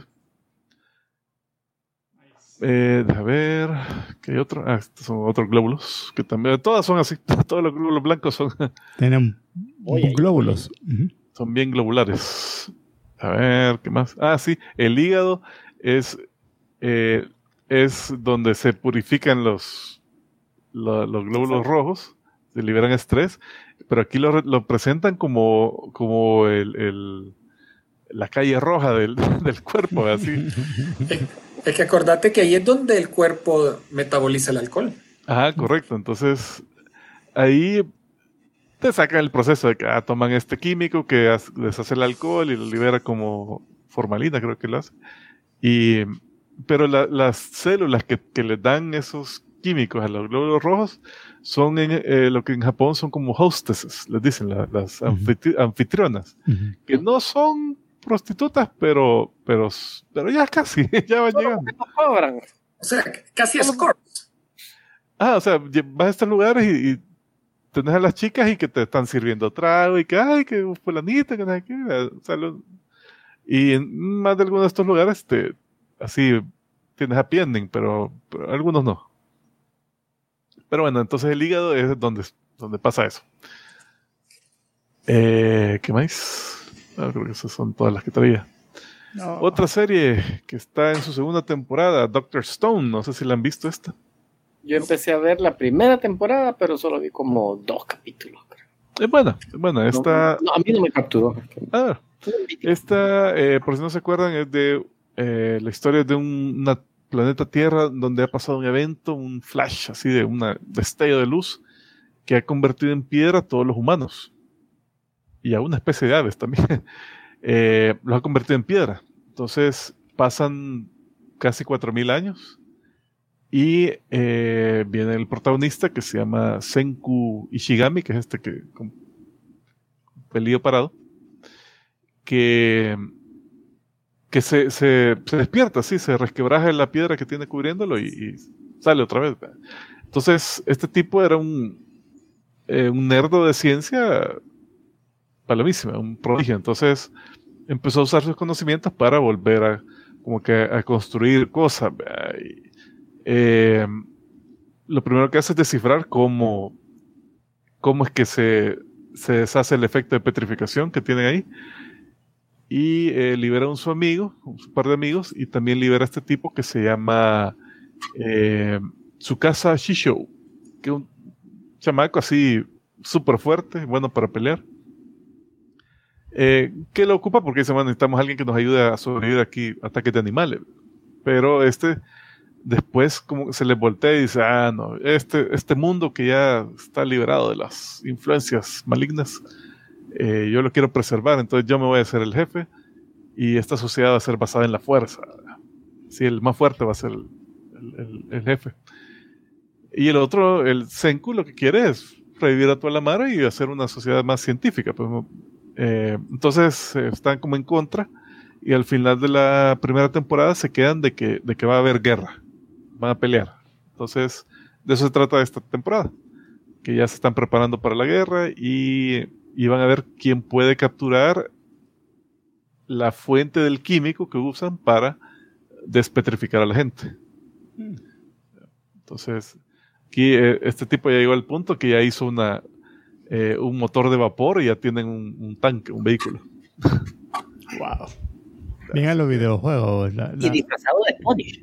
Eh, a ver, ¿qué hay otro? Ah, estos son otros glóbulos, que también, todas son así, todos los glóbulos blancos son... Tienen Oye, glóbulos. Uh-huh. Son bien globulares. A ver, ¿qué más? Ah, sí, el hígado es, eh, es donde se purifican los, lo, los glóbulos rojos, se liberan estrés, pero aquí lo, lo presentan como, como el, el, la calle roja del, del cuerpo, así. Es que acordate que ahí es donde el cuerpo metaboliza el alcohol. Ajá, correcto. Entonces, ahí te sacan el proceso de que ah, toman este químico que deshace el alcohol y lo libera como formalina, creo que lo hace. Y, pero la, las células que, que les dan esos químicos a los glóbulos rojos son en, eh, lo que en Japón son como hostesses, les dicen la, las anfitri uh-huh. anfitrionas, uh-huh. que no son prostitutas, pero, pero, pero ya casi, ya van llegando. O sea, casi escorts. Ah, o sea, vas a estos lugares y, y tenés a las chicas y que te están sirviendo trago y que, ay, que fulanita, que no sé qué. O sea, lo, y en más de algunos de estos lugares te, así tienes happy ending, pero, pero algunos no. Pero bueno, entonces el hígado es donde, donde pasa eso. Eh, ¿Qué más? Ah, creo que esas son todas las que traía. No. Otra serie que está en su segunda temporada, Doctor Stone. No sé si la han visto esta. Yo empecé a ver la primera temporada, pero solo vi como dos capítulos. Creo. Es buena, es buena. Esta... No, no, a mí no me capturó. Ah, esta, eh, por si no se acuerdan, es de eh, la historia de un una planeta Tierra donde ha pasado un evento, un flash, así de un destello de luz que ha convertido en piedra a todos los humanos y a una especie de aves también. eh, los ha convertido en piedra. Entonces pasan casi cuatro mil años y eh, viene el protagonista que se llama Senku Ishigami, que es este que con pelillo parado, que que se, se, se despierta, sí, se resquebraja la piedra que tiene cubriéndolo y, y sale otra vez. Entonces, este tipo era un, eh, un nerdo de ciencia palomísima, un prodigio. Entonces, empezó a usar sus conocimientos para volver a, como que a construir cosas. Y, eh, lo primero que hace es descifrar cómo, cómo es que se, se deshace el efecto de petrificación que tienen ahí. Y eh, libera a un su amigo, un par de amigos, y también libera a este tipo que se llama eh, Tsukasa Shisho, que es un chamaco así súper fuerte, bueno para pelear, eh, que lo ocupa porque dice, bueno, necesitamos a alguien que nos ayude a sobrevivir aquí a ataques de animales. Pero este después como se le voltea y dice, ah, no, este, este mundo que ya está liberado de las influencias malignas, Eh, yo lo quiero preservar, entonces yo me voy a ser el jefe y esta sociedad va a ser basada en la fuerza. Sí, el más fuerte va a ser el, el, el jefe. Y el otro, el Senku, lo que quiere es revivir a toda la madre y hacer una sociedad más científica. Pues, eh, entonces eh, están como en contra y al final de la primera temporada se quedan de que, de que va a haber guerra, van a pelear. Entonces de eso se trata esta temporada, que ya se están preparando para la guerra y y van a ver quién puede capturar la fuente del químico que usan para despetrificar a la gente. Entonces, aquí eh, este tipo ya llegó al punto que ya hizo una, eh, un motor de vapor y ya tienen un, un tanque, un vehículo. Wow. Vengan los videojuegos. La, la... Y disfrazado de Punish.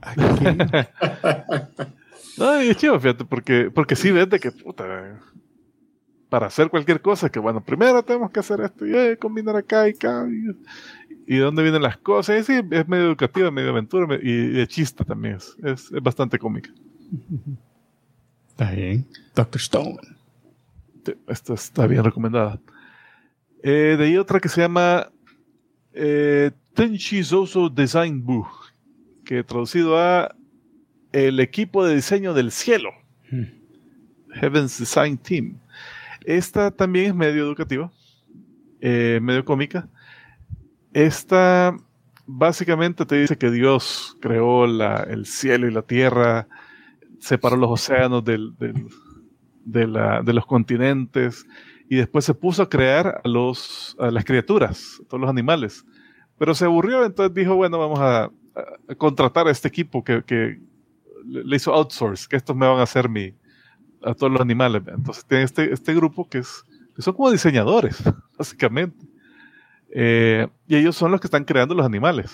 No, y es chido, fíjate, porque, porque sí ves de que puta... para hacer cualquier cosa, que bueno, primero tenemos que hacer esto y eh, combinar acá y acá y, y de dónde vienen las cosas, y sí, es medio educativa, medio aventura y, y de chiste también, es, es, es bastante cómica. Está bien. Doctor Stone. Esta está bien recomendada. Eh, de ahí otra que se llama eh, Tenchi Zoso Design Boo, que traducido a el equipo de diseño del cielo. Hmm. Heaven's Design Team. Esta también es medio educativa, eh, medio cómica. Esta básicamente te dice que Dios creó la, el cielo y la tierra, separó los océanos del, del, de, la, de los continentes y después se puso a crear a, los, a las criaturas, a todos los animales. Pero se aburrió, entonces dijo, bueno, vamos a, a contratar a este equipo que, que le hizo outsource, que estos me van a hacer mi... a todos los animales. Entonces tiene este, este grupo que, es, que son como diseñadores, básicamente. Eh, y ellos son los que están creando los animales.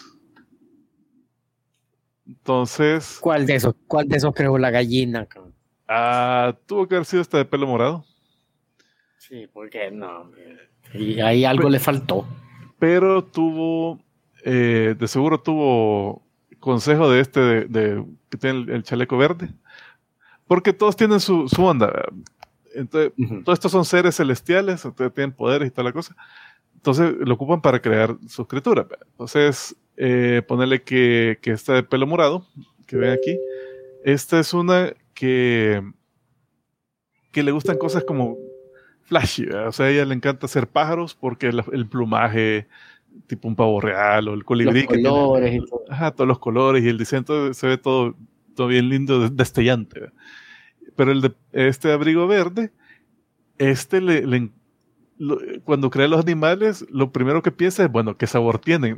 Entonces... ¿Cuál de esos? ¿Cuál de esos creó la gallina? Ah, tuvo que haber sido esta de pelo morado. Sí, porque no. Y ahí algo pero, le faltó. Pero tuvo... Eh, de seguro tuvo consejo de este de, de, que tiene el, el chaleco verde. Porque todos tienen su, su onda. Entonces, uh-huh. Todos estos son seres celestiales, entonces tienen poderes y toda la cosa. Entonces lo ocupan para crear sus criaturas. Entonces, eh, ponerle que, que esta de pelo morado, que ven aquí, esta es una que, que le gustan cosas como flashy, ¿verdad? O sea, a ella le encanta hacer pájaros porque el, el plumaje, tipo un pavo real o el colibrí. Los colores tiene, y todo. Ajá, todos los colores y el diseño, todo, se ve todo, todo bien lindo, destellante, ¿verdad? Pero el de este abrigo verde, este le, le lo, cuando crea los animales, lo primero que piensa es, bueno, ¿qué sabor tienen?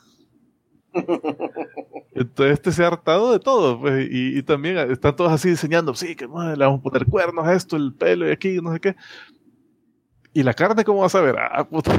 Entonces este se ha hartado de todo, pues, y, y también están todos así diseñando, sí, que no, le vamos a poner cuernos a esto, el pelo y aquí, no sé qué. ¿Y la carne cómo vas a ver? Ah, puta.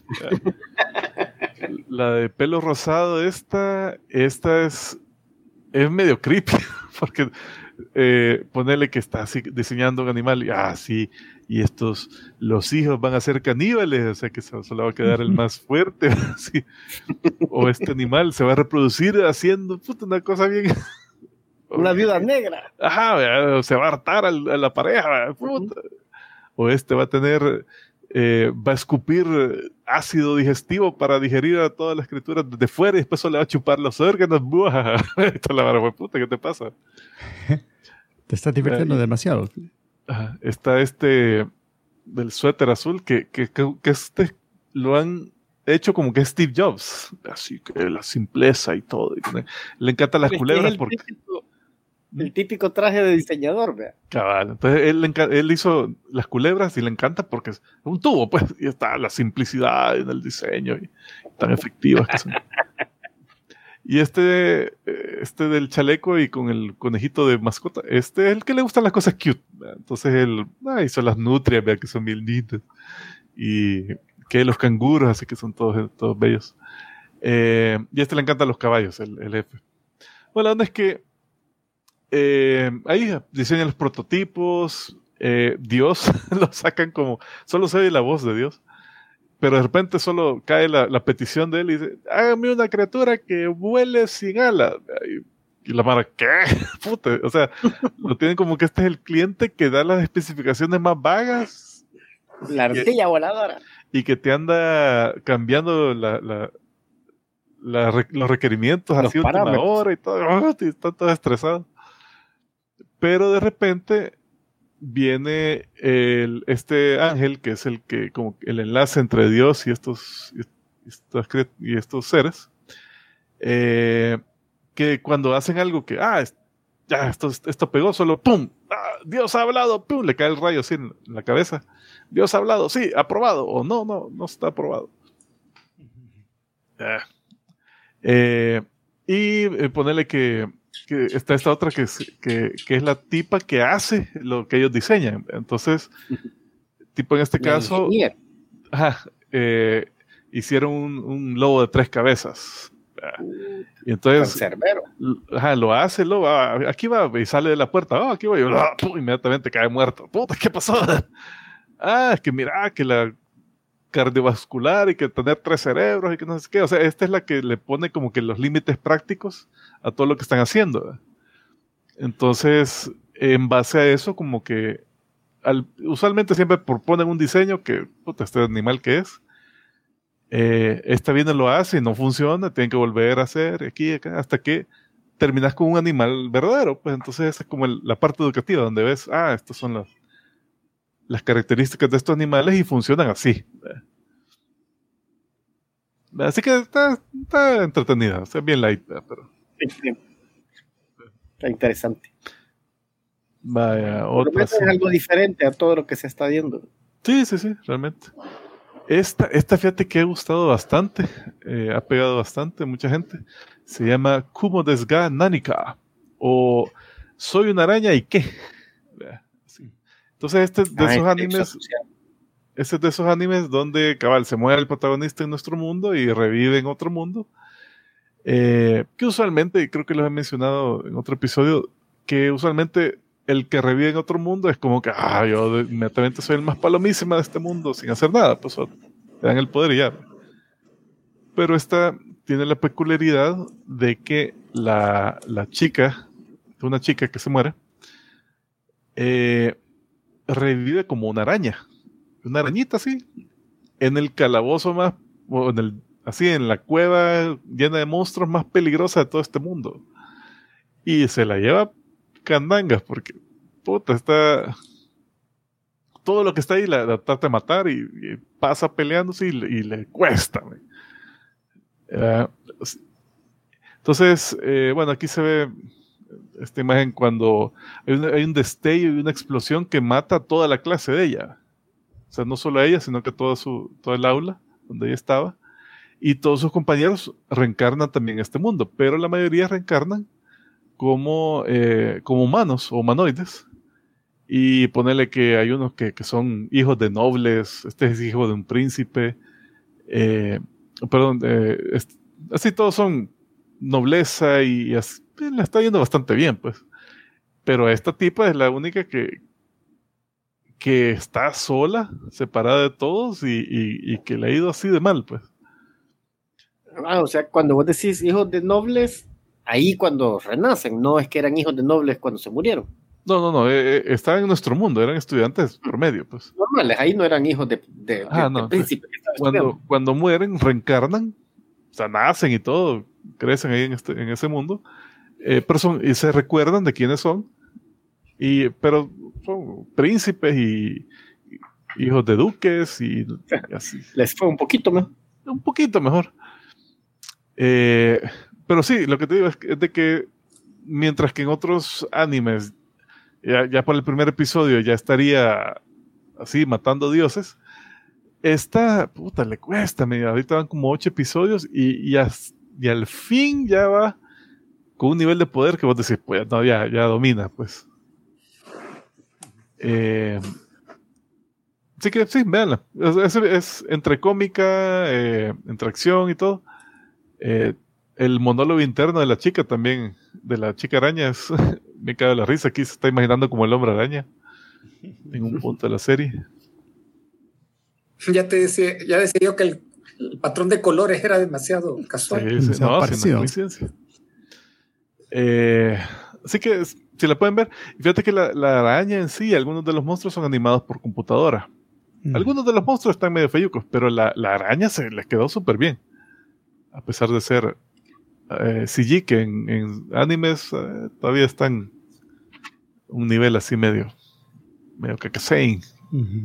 La de pelo rosado, esta, esta es, es medio creepy, porque eh, ponerle que está así diseñando un animal y ah, sí, y estos, los hijos van a ser caníbales, o sea que se, se le va a quedar el más fuerte, así. O este animal se va a reproducir haciendo puta, una cosa bien. Una viuda negra. Ajá, se va a hartar al, a la pareja, puta. O este va a tener, eh, va a escupir ácido digestivo para digerir a todas las criaturas desde fuera y después solo le va a chupar los órganos. Esto la barba, puta, ¿qué te pasa? Te estás divirtiendo uh, demasiado. Ajá, está este del suéter azul que, que, que, que este lo han hecho como que es Steve Jobs, así que la simpleza y todo. Y le encantan las culebras porque... Típico, el típico traje de diseñador, vea. Cabal, entonces él, él hizo las culebras y le encanta porque es un tubo, pues, y está la simplicidad en el diseño y tan efectivas que son. Y este, este del chaleco y con el conejito de mascota, este es el que le gustan las cosas cute. ¿Verdad? Entonces él ah, hizo las nutrias, vea, que son bien lindas. Y que los canguros, así que son todos, todos bellos. Eh, y a este le encantan los caballos, el, el F. Bueno, la onda es que Eh, ahí diseñan los prototipos, eh, Dios lo sacan como, solo se oye la voz de Dios, pero de repente solo cae la, la petición de él y dice, hágame una criatura que vuele sin alas. Y, y la mara, ¿qué? Puta, o sea, lo tienen como que este es el cliente que da las especificaciones más vagas. La ardilla voladora. Y que te anda cambiando la, la, la, los requerimientos los así última hora y todo, y están todos estresados. Pero de repente viene el, este ángel, que es el que como el enlace entre Dios y estos, y estos, y estos seres, eh, que cuando hacen algo que, ah, ya, esto, esto pegó, solo ¡pum! Ah, Dios ha hablado, ¡pum! Le cae el rayo así en la cabeza. Dios ha hablado, sí, aprobado, o no, no, no está aprobado. Ah. Eh, y eh, ponerle que que está esta otra que es, que, que es la tipa que hace lo que ellos diseñan. Entonces, tipo en este la caso, ajá, eh, hicieron un, un lobo de tres cabezas. Y entonces, ajá, lo hace, lo va, aquí va, y sale de la puerta, oh, aquí va, y oh, pum, inmediatamente cae muerto. Puta, ¿qué pasó? Ah, es que mira, que la cardiovascular y que tener tres cerebros y que no sé qué. O sea, esta es la que le pone como que los límites prácticos a todo lo que están haciendo. Entonces, en base a eso, como que al, usualmente siempre proponen un diseño que, puta, este animal que es, eh, esta viene lo hace y no funciona, tienen que volver a hacer aquí, acá, hasta que terminas con un animal verdadero. Pues entonces esa es como el, la parte educativa, donde ves, ah, estas son las las características de estos animales y funcionan así. Así que está, está entretenida, o sea, bien light, pero... Está interesante. Vaya, otra. Es algo diferente a todo lo que se está viendo. Sí, sí, sí, realmente. Esta, esta fíjate que ha gustado bastante, eh, ha pegado bastante, mucha gente. Se llama Kumo desu ga Nanika, o Soy una araña y qué. Entonces este es de esos animes, este es de esos animes donde cabal se muere el protagonista en nuestro mundo y revive en otro mundo, eh, que usualmente, creo que los he mencionado en otro episodio, que usualmente el que revive en otro mundo es como que, ah, yo inmediatamente soy el más palomísima de este mundo sin hacer nada, pues te dan el poder y ya. Pero esta tiene la peculiaridad de que la, la chica, una chica que se muere, eh, revive como una araña, una arañita así, en el calabozo más, o en el, así en la cueva llena de monstruos más peligrosa de todo este mundo. Y se la lleva candangas porque puta, está... Todo lo que está ahí la, la trata de matar y, y pasa peleándose y, y le cuesta. Uh, entonces, eh, bueno, aquí se ve esta imagen cuando hay un, hay un destello y una explosión que mata a toda la clase de ella. O sea, no solo a ella, sino que todo, su, todo el aula donde ella estaba. Y todos sus compañeros reencarnan también en este mundo, pero la mayoría reencarnan como, eh, como humanos o humanoides. Y ponerle que hay unos que, que son hijos de nobles, este es hijo de un príncipe, eh, perdón, eh, este, así todos son nobleza y, y así, eh, le está yendo bastante bien, pues. Pero esta tipa es la única que, que está sola, separada de todos y, y, y que le ha ido así de mal, pues. Ah, o sea, cuando vos decís hijos de nobles, ahí cuando renacen, no es que eran hijos de nobles cuando se murieron. No, no, no, eh, eh, estaban en nuestro mundo, eran estudiantes promedio, pues. Normales, ahí no eran hijos de, de, ah, de, no. de príncipes. Cuando, cuando mueren, reencarnan, o sea, nacen y todo, crecen ahí en, este, en ese mundo, eh, pero son, y se recuerdan de quiénes son, y, pero son príncipes y, y hijos de duques y, y así. Les fue un poquito mejor. Un poquito mejor. Eh, pero sí, lo que te digo es, que, es de que mientras que en otros animes Ya, ya por el primer episodio ya estaría así matando dioses, esta puta le cuesta, mira, ahorita van como ocho episodios y, y, as, y al fin ya va con un nivel de poder que vos decís, pues no, ya, ya domina, pues. Eh, así que sí, véanla, es, es, es entre cómica, eh, entre acción y todo. Eh, el monólogo interno de la chica también, de la chica araña, es me cae la risa. Aquí se está imaginando como el hombre araña en un punto de la serie. Ya te decía, ya decía yo que el, el patrón de colores era demasiado casual. Sí, sí, no, parecido. coincidencia. Eh, así que si la pueden ver, fíjate que la, la araña en sí, algunos de los monstruos son animados por computadora. Mm. Algunos de los monstruos están medio feyucos, pero la, la araña se les quedó súper bien. A pesar de ser eh, C G, que en, en animes eh, todavía están un nivel así medio medio cacasein. Uh-huh.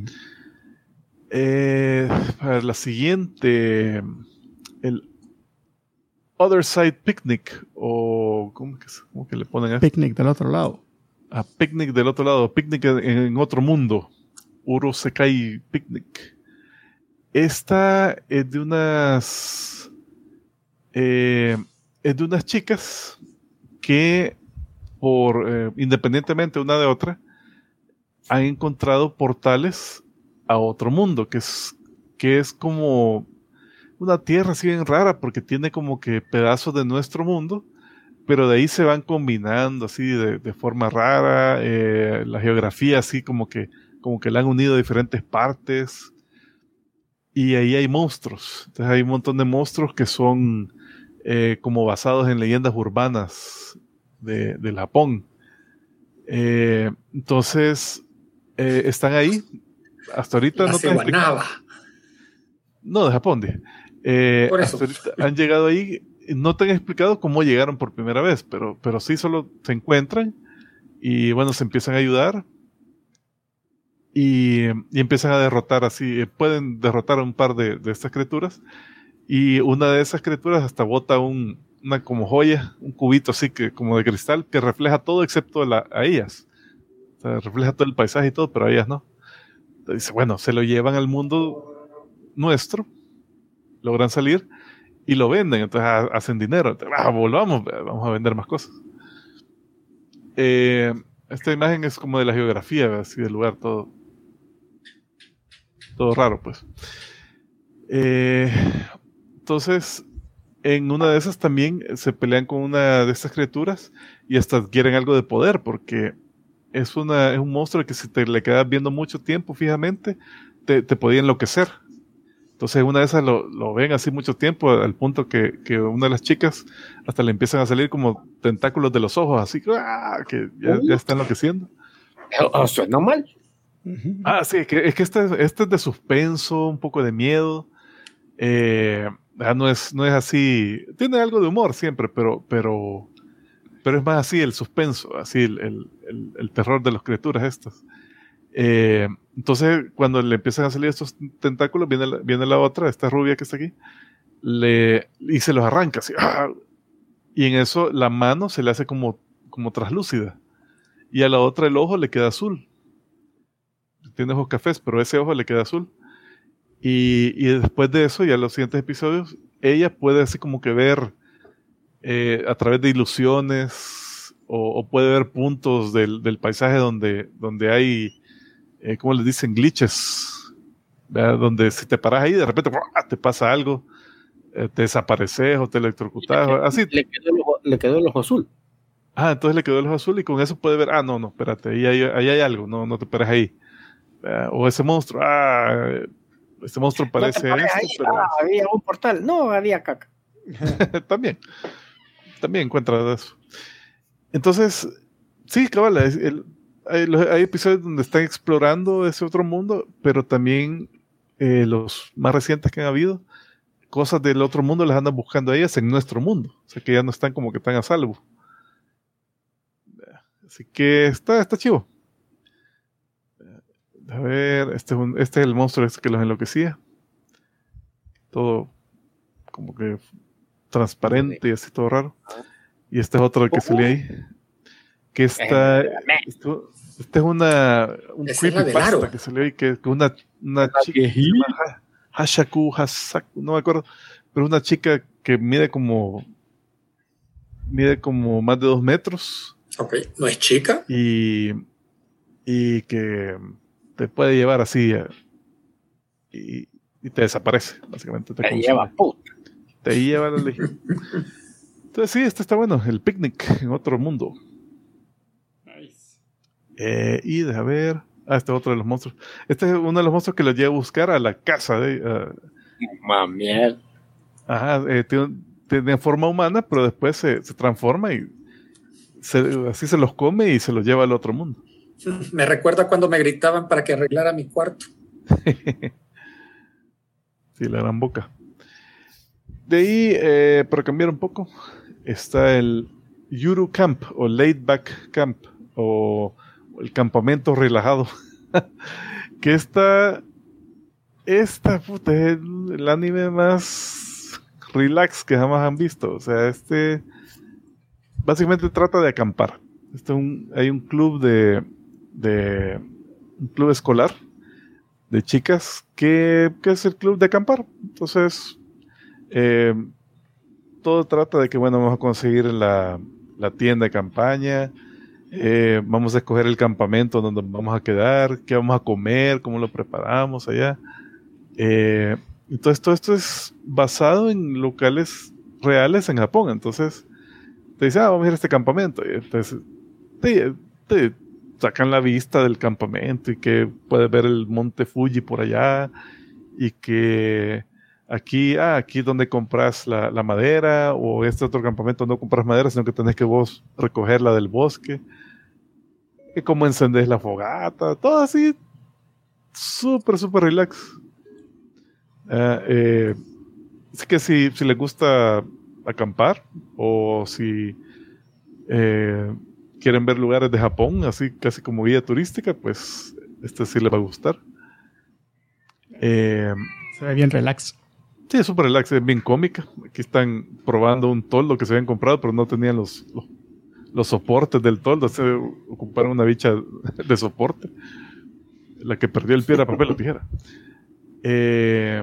eh, para la siguiente, el Other Side Picnic, o ¿cómo que, cómo que le ponen a Picnic del otro lado. A Picnic del otro lado, Picnic en, en otro mundo, Urosekai Picnic. Esta es de unas eh, es de unas chicas que por eh, independientemente una de otra han encontrado portales a otro mundo, que es que es como una tierra así bien rara, porque tiene como que pedazos de nuestro mundo, pero de ahí se van combinando así de, de forma rara, eh, la geografía así como que como que la han unido a diferentes partes, y ahí hay monstruos. Entonces hay un montón de monstruos que son eh, como basados en leyendas urbanas de, del Japón. Eh, entonces eh, están ahí. Hasta ahorita la no te Guanaba. No, de Japón, dije. Eh, por eso. Hasta ahorita han llegado ahí. No te han explicado cómo llegaron por primera vez, pero, pero sí solo se encuentran y bueno, se empiezan a ayudar y, y empiezan a derrotar así. Pueden derrotar a un par de, de estas criaturas, y una de esas criaturas hasta bota un, una como joya, un cubito así que como de cristal que refleja todo excepto la, a ellas. O sea, refleja todo el paisaje y todo, pero a ellas no. Entonces dice, bueno, se lo llevan al mundo nuestro, logran salir y lo venden, entonces hacen dinero. Entonces, ah, volvamos, vamos a vender más cosas. Eh, esta imagen es como de la geografía, así del lugar, todo todo raro, pues. Eh, entonces, en una de esas también se pelean con una de estas criaturas y hasta adquieren algo de poder, porque es, una, es un monstruo que si te le quedas viendo mucho tiempo fijamente, te, te podía enloquecer. Entonces una de esas lo, lo ven así mucho tiempo, al punto que, que una de las chicas hasta le empiezan a salir como tentáculos de los ojos, así ¡ah! Que ya, ya está enloqueciendo. Oh, suena mal. Ah, sí, que, es que este, este es de suspenso, un poco de miedo. Eh, no, es, no es así, tiene algo de humor siempre, pero, pero, pero es más así el suspenso, así el, el, el, el terror de las criaturas estas. Eh, entonces, cuando le empiezan a salir estos tentáculos, viene la, viene la otra, esta rubia que está aquí, le, y se los arranca así, ¡ah! Y en eso la mano se le hace como, como traslúcida, y a la otra el ojo le queda azul. Tiene ojos cafés, pero ese ojo le queda azul. Y, y después de eso, ya en los siguientes episodios, ella puede así como que ver eh, a través de ilusiones, o, o puede ver puntos del, del paisaje donde, donde hay, eh, ¿cómo les dicen? Glitches, ¿verdad? Donde si te paras ahí, de repente ¡buah! Te pasa algo, eh, te desapareces o te electrocutas, le, así. Le quedó, el ojo, le quedó el ojo azul. Ah, entonces le quedó el ojo azul y con eso puede ver, ah, no, no, espérate, ahí hay, ahí hay algo, no, no te pares ahí. Uh, o ese monstruo, ah, este monstruo parece no esto, ahí, pero... ah, había un portal, no, había caca. también, también encuentra eso. Entonces, sí, cabal, el, el, hay, hay episodios donde están explorando ese otro mundo, pero también eh, los más recientes que han habido, cosas del otro mundo las andan buscando a ellas en nuestro mundo, o sea que ya no están como que tan a salvo. Así que está, está chivo. A ver, este es, un, este es el monstruo este que los enloquecía. Todo como que transparente y así todo raro. Y este es otro que salía ahí. Que está... Esto, este es una... Un creepypasta que salió ahí, que, que una, una chica... Que se llama Hashaku, Hasaku, no me acuerdo. Pero una chica que mide como... Mide como más de dos metros. Ok, ¿no es chica? Y... Y que... te puede llevar así uh, y, y te desaparece, básicamente. Te, te lleva puta. Te lleva la legión. Entonces sí, este está bueno, el picnic en otro mundo. Nice. Eh, y deja ver. Ah, este es otro de los monstruos. Este es uno de los monstruos que los lleva a buscar a la casa de... Uh, Mami. Ajá, eh, tiene, tiene forma humana, pero después se, se transforma y se, así se los come y se los lleva al otro mundo. Me recuerda cuando me gritaban para que arreglara mi cuarto. Sí, la gran boca. De ahí, eh, para cambiar un poco, está el Yuru Camp o Laid Back Camp o el campamento relajado. Que está, esta puta es el anime más relax que jamás han visto. O sea, este básicamente trata de acampar. Este un, hay un club de de un club escolar de chicas que, que es el club de acampar. Entonces eh, todo trata de que bueno, vamos a conseguir la, la tienda de campaña, eh, vamos a escoger el campamento donde vamos a quedar, qué vamos a comer, cómo lo preparamos allá. Eh, entonces todo esto es basado en locales reales en Japón. Entonces te dice, ah, vamos a ir a este campamento, y entonces te, te sacan la vista del campamento y que puedes ver el monte Fuji por allá y que aquí, ah, aquí donde compras la, la madera, o este otro campamento no compras madera, sino que tenés que vos recogerla del bosque, y cómo encendés la fogata, todo así súper, súper relax. Uh, eh, así que si, si les gusta acampar o si eh, quieren ver lugares de Japón, así casi como guía turística, pues este sí les va a gustar. Eh, Se ve bien relax. Sí, es súper relax, es bien cómica. Aquí están probando un toldo que se habían comprado, pero no tenían los, los, los soportes del toldo. Se ocuparon una bicha de soporte. La que perdió el pie era papel o tijera. Eh,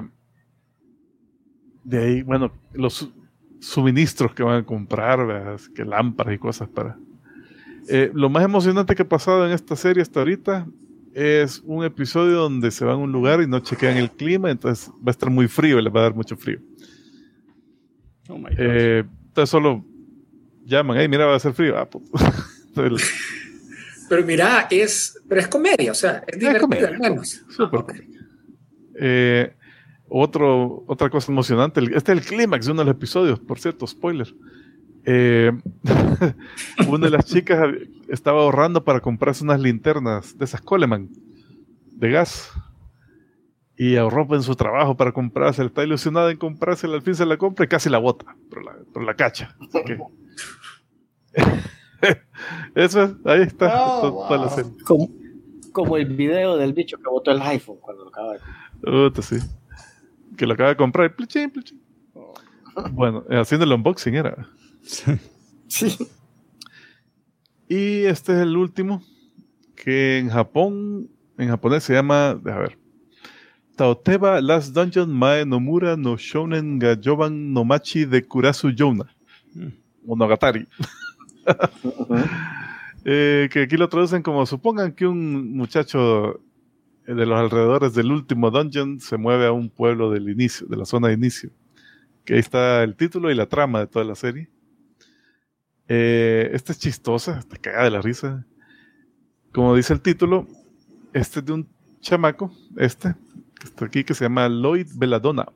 de ahí, bueno, los suministros que van a comprar, ¿verdad? Que lámparas y cosas para... Eh, lo más emocionante que ha pasado en esta serie hasta ahorita es un episodio donde se van a un lugar y no chequean el clima, entonces va a estar muy frío y les va a dar mucho frío. Oh my God. Eh, entonces solo llaman, hey, mira, va a ser frío. Ah, puto. Entonces, pero mira, es, pero es comedia, o sea, es divertido al menos. Súper comedia. Eh, otro, otra cosa emocionante, este es el clímax de uno de los episodios, por cierto, spoiler. Eh, una de las chicas estaba ahorrando para comprarse unas linternas de esas Coleman de gas y ahorró en su trabajo para comprarse, está ilusionada en comprársela, al fin se la compra y casi la bota, pero la, pero la cacha. Así que Eso es, ahí está. Oh, toda, wow. toda la serie. Como, como el video del bicho que botó el iPhone cuando lo acaba de comprar. Puta, sí. Que lo acaba de comprar. Plichín, plichín. Bueno, haciendo el unboxing era. Sí. Y este es el último, que en Japón, en japonés se llama, a ver, Taoteba Last Dungeon Mae Nomura no Shounen ga Yoban no Machi de Kurasu Yona. Monogatari. Uh-huh. eh, que aquí lo traducen como, supongan que un muchacho de los alrededores del último dungeon se mueve a un pueblo del inicio, de la zona de inicio. Que ahí está el título y la trama de toda la serie. Eh, esta es chistosa, está cagada de la risa. Como dice el título, este es de un chamaco, este, que está aquí, que se llama Lloyd Belladonna,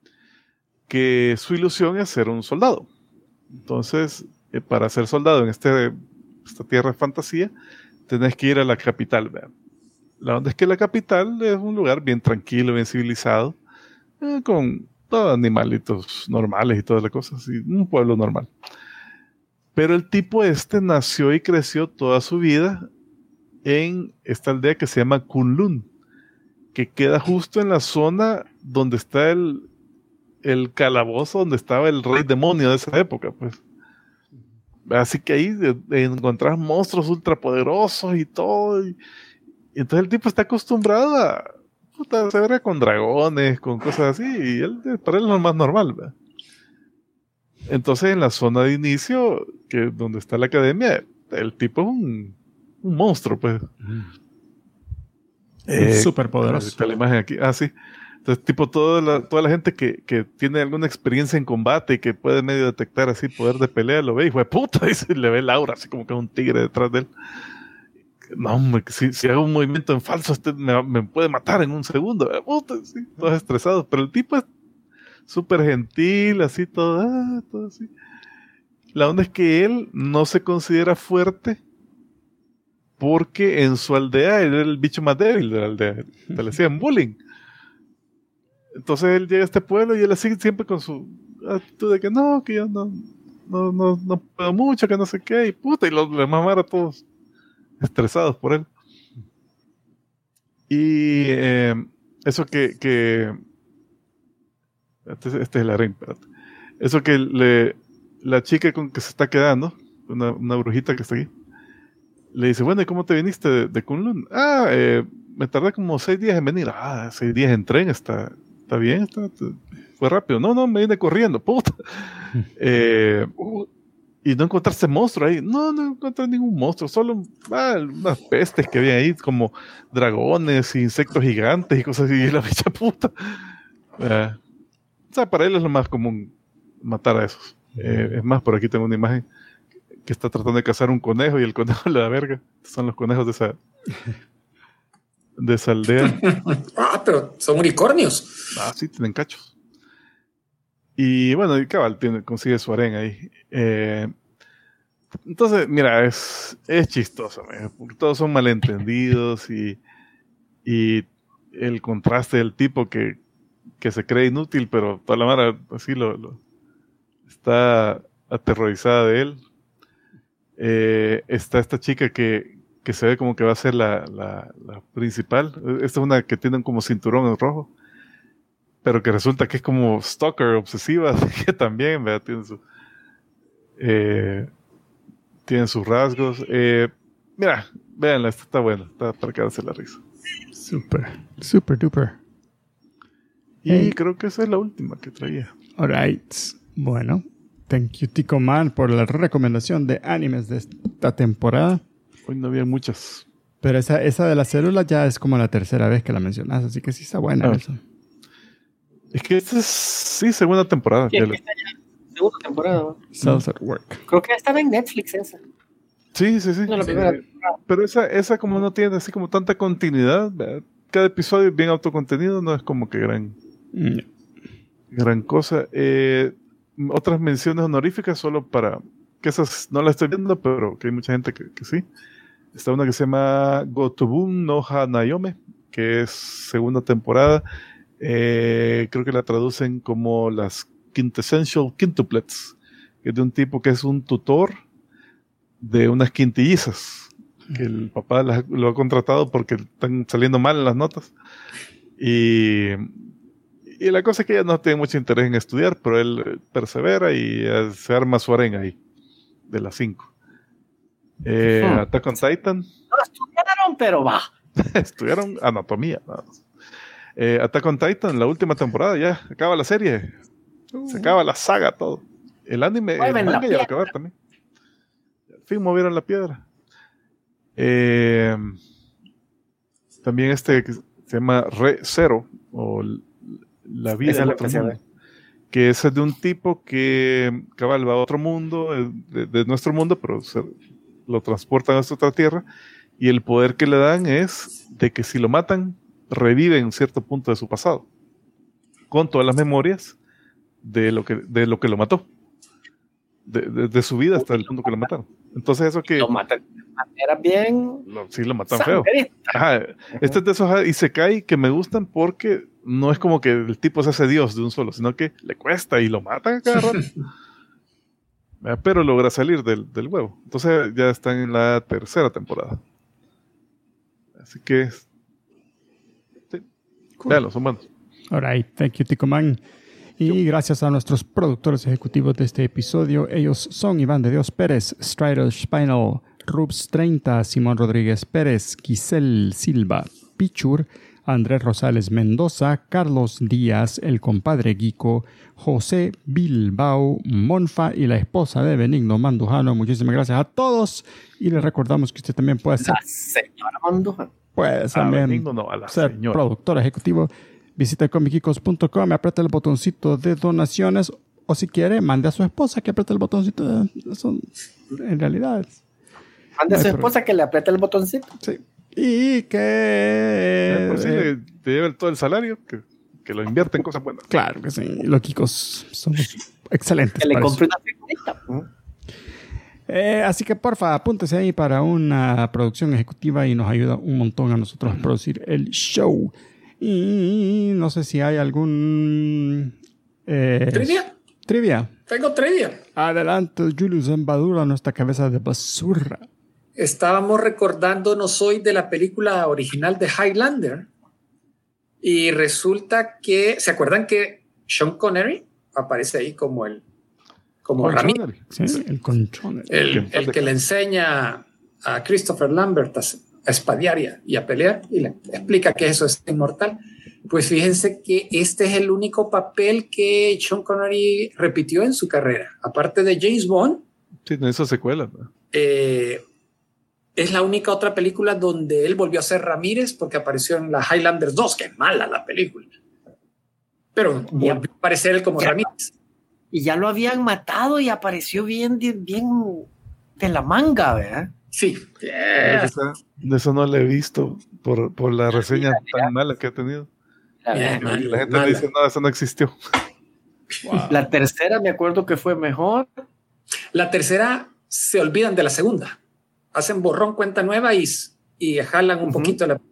que su ilusión es ser un soldado. Entonces, eh, para ser soldado en este, esta tierra de fantasía, tenés que ir a la capital. ¿Vean? La onda es que la capital es un lugar bien tranquilo, bien civilizado, eh, con todos animalitos normales y todas las cosas, y un pueblo normal. Pero el tipo este nació y creció toda su vida en esta aldea que se llama Kunlun, que queda justo en la zona donde está el, el calabozo donde estaba el rey demonio de esa época, pues. Así que ahí de, de encontrás monstruos ultrapoderosos y todo. Y, y entonces el tipo está acostumbrado a, puta, se verga con dragones, con cosas así, y él, para él es lo más normal, ¿verdad? Entonces en la zona de inicio, que donde está la academia, el tipo es un, un monstruo, pues. Mm. Eh, Súper poderoso. Está la imagen aquí. Ah, sí. Entonces, tipo, toda la, toda la gente que, que tiene alguna experiencia en combate y que puede medio detectar así poder de pelea, lo ve y fue puta, y se le ve el aura, así como que un tigre detrás de él. No, hombre, si, si hago un movimiento en falso, este me, me puede matar en un segundo. Puta, sí, todos estresados. Pero el tipo es súper gentil, así todo, ah, todo así. La onda es que él no se considera fuerte porque en su aldea él era el bicho más débil de la aldea. Te le hacían bullying. Entonces él llega a este pueblo y él así siempre con su actitud de que no, que yo no, no, no, no puedo mucho, que no sé qué, y puta, y los demás eran todos estresados por él. Y eh, eso que, que este, este es el harén, espérate. Eso que le, la chica con que se está quedando, una, una brujita que está aquí, le dice, bueno, ¿y cómo te viniste de, de Kunlun? Ah, eh, me tardé como seis días en venir. Ah, seis días en tren, está, está bien, está, está, fue rápido. No, no, me vine corriendo, puta. eh, uh, y no encontraste monstruo ahí. No, no encontré ningún monstruo, solo ah, unas pestes que había ahí, como dragones, insectos gigantes y cosas así. Y la bicha puta. Eh, o sea, para él es lo más común matar a esos. Eh, es más, por aquí tengo una imagen que está tratando de cazar un conejo y el conejo le da verga. Son los conejos de esa de esa aldea. Ah, pero son unicornios. Ah, sí, tienen cachos. Y bueno, y cabal tiene, consigue su harén ahí. Eh, entonces, mira, es, es chistoso, porque todos son malentendidos y, y el contraste del tipo que, que se cree inútil, pero toda la mara así lo, lo está aterrorizada de él. Eh, está esta chica que, que se ve como que va a ser la, la, la principal. Esta es una que tiene como cinturón en rojo, pero que resulta que es como stalker obsesiva, así que también, ¿verdad? Tiene, su, eh, tiene sus rasgos. Eh, mira, véanla, esta está buena, está para quedarse la risa. Super, super duper. Y hey, creo que esa es la última que traía. Alright, bueno. Thank you, Tico Man, por la recomendación de animes de esta temporada. Hoy no había muchas. Pero esa, esa de la célula ya es como la tercera vez que la mencionas, así que sí está buena. Ah. Eso. Es que esta es, sí, segunda temporada. Sí, que es que está ya, segunda temporada. ¿no? Cells at Work. Creo que estaba en Netflix esa. Sí, sí, sí. No, la primera sí. Pero esa, esa como no tiene así como tanta continuidad, ¿verdad? Cada episodio es bien autocontenido, no es como que gran, mm. gran cosa. Eh... Otras menciones honoríficas solo para que esas no las estoy viendo, pero que hay mucha gente que, que sí. Está una que se llama Gotobun no Hanayome, que es segunda temporada. Eh, creo que la traducen como las Quintessential Quintuplets, que es de un tipo que es un tutor de unas quintillizas que el papá las, lo ha contratado porque están saliendo mal en las notas. Y, y la cosa es que ella no tiene mucho interés en estudiar, pero él persevera y uh, se arma su arenga ahí, de las cinco. Eh, uh-huh. Attack on Titan. No estudiaron, pero va. Estudiaron anatomía. Nada más. Eh, Attack on Titan, la última temporada, ya acaba la serie. Uh. Se acaba la saga, todo. El anime, el manga ya va a acabar también. Al fin movieron la piedra. Eh, también este que se llama Re Zero, o La vida de otro mundo, que es de un tipo que cabal va a otro mundo, de, de nuestro mundo, pero se, lo transportan a otra tierra, y el poder que le dan es de que si lo matan, revive en cierto punto de su pasado, con todas las memorias de lo que, de lo, que lo mató. De, de, de su vida hasta el punto que lo mataron. Entonces eso que... Lo matan de manera bien... Lo, sí, lo matan feo. Ajá, este es de esos Isekai que me gustan porque no es como que el tipo se hace dios de un solo, sino que le cuesta y lo matan a cada rato. Pero logra salir del, del huevo. Entonces ya están en la tercera temporada. Así que... Sí. Cool. Véanlo, son buenos. Alright, thank you, Ticoman. Y gracias a nuestros productores ejecutivos de este episodio. Ellos son Iván de Dios Pérez, Strider Spinal, Rubs treinta, Simón Rodríguez Pérez, Giselle Silva, Pichur, Andrés Rosales Mendoza, Carlos Díaz, el compadre Guico, José Bilbao, Monfa y la esposa de Benigno Mandujano. Muchísimas gracias a todos. Y les recordamos que usted también puede ser... La señora Mandujano. Puede también Benigno, no, a la ser señora. Productor ejecutivo. Visita comicicos punto com, aprieta el botoncito de donaciones, o si quiere, mande a su esposa que apriete el botoncito. De, eso, en realidad. Mande a su esposa que le apriete el botoncito. Sí. Y que... Eh, pues sí, eh, te lleva todo el salario, que, que lo invierte en cosas buenas. Claro que sí. Los Kikos somos excelentes. Que le compre una figurita. ¿Mm? Eh, así que porfa, apúntese ahí para una producción ejecutiva y nos ayuda un montón a nosotros a producir el show. Y no sé si hay algún... Eh, ¿Trivia? Trivia. Tengo trivia. Adelante, Julius Embadura, nuestra cabeza de basura. Estábamos recordándonos hoy de la película original de Highlander. Y resulta que... ¿Se acuerdan que Sean Connery aparece ahí como el... Como Ramírez? Sí, el conchón. El, el que le enseña a Christopher Lambert a a espadear y a pelear, y le explica que eso es inmortal. Pues fíjense que este es el único papel que Sean Connery repitió en su carrera. Aparte de James Bond. Sí, no hizo secuelas, ¿no? Eh, es la única otra película donde él volvió a ser Ramírez, porque apareció en la Highlander dos, que es mala la película. Pero volvió a aparecer él como ya, Ramírez. Y ya lo habían matado y apareció bien, bien de la manga, ¿verdad? Sí. Yeah. Esa, de eso no lo he visto por, por la reseña yeah, tan yeah. mala que ha tenido. Yeah, la, la gente me dice, no, eso no existió. Wow. La tercera me acuerdo que fue mejor. La tercera se olvidan de la segunda. Hacen borrón, cuenta nueva y, y jalan un uh-huh. poquito la...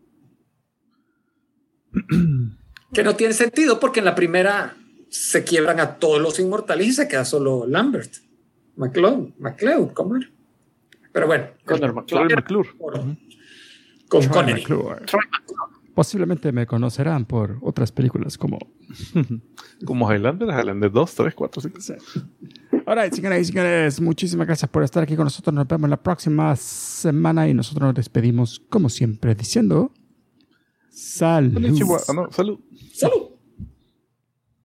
que no tiene sentido porque en la primera se quiebran a todos los inmortales y se queda solo Lambert. McLeod, McLeod, ¿cómo era? Pero bueno, Connor McClure. Con Connery. Posiblemente me conocerán por otras películas como como Highlander, Highlander dos, tres, cuatro, cinco. Sí. Ahora, señoras y señores, muchísimas gracias por estar aquí con nosotros. Nos vemos la próxima semana y nosotros nos despedimos como siempre diciendo salud. Salud. Salud.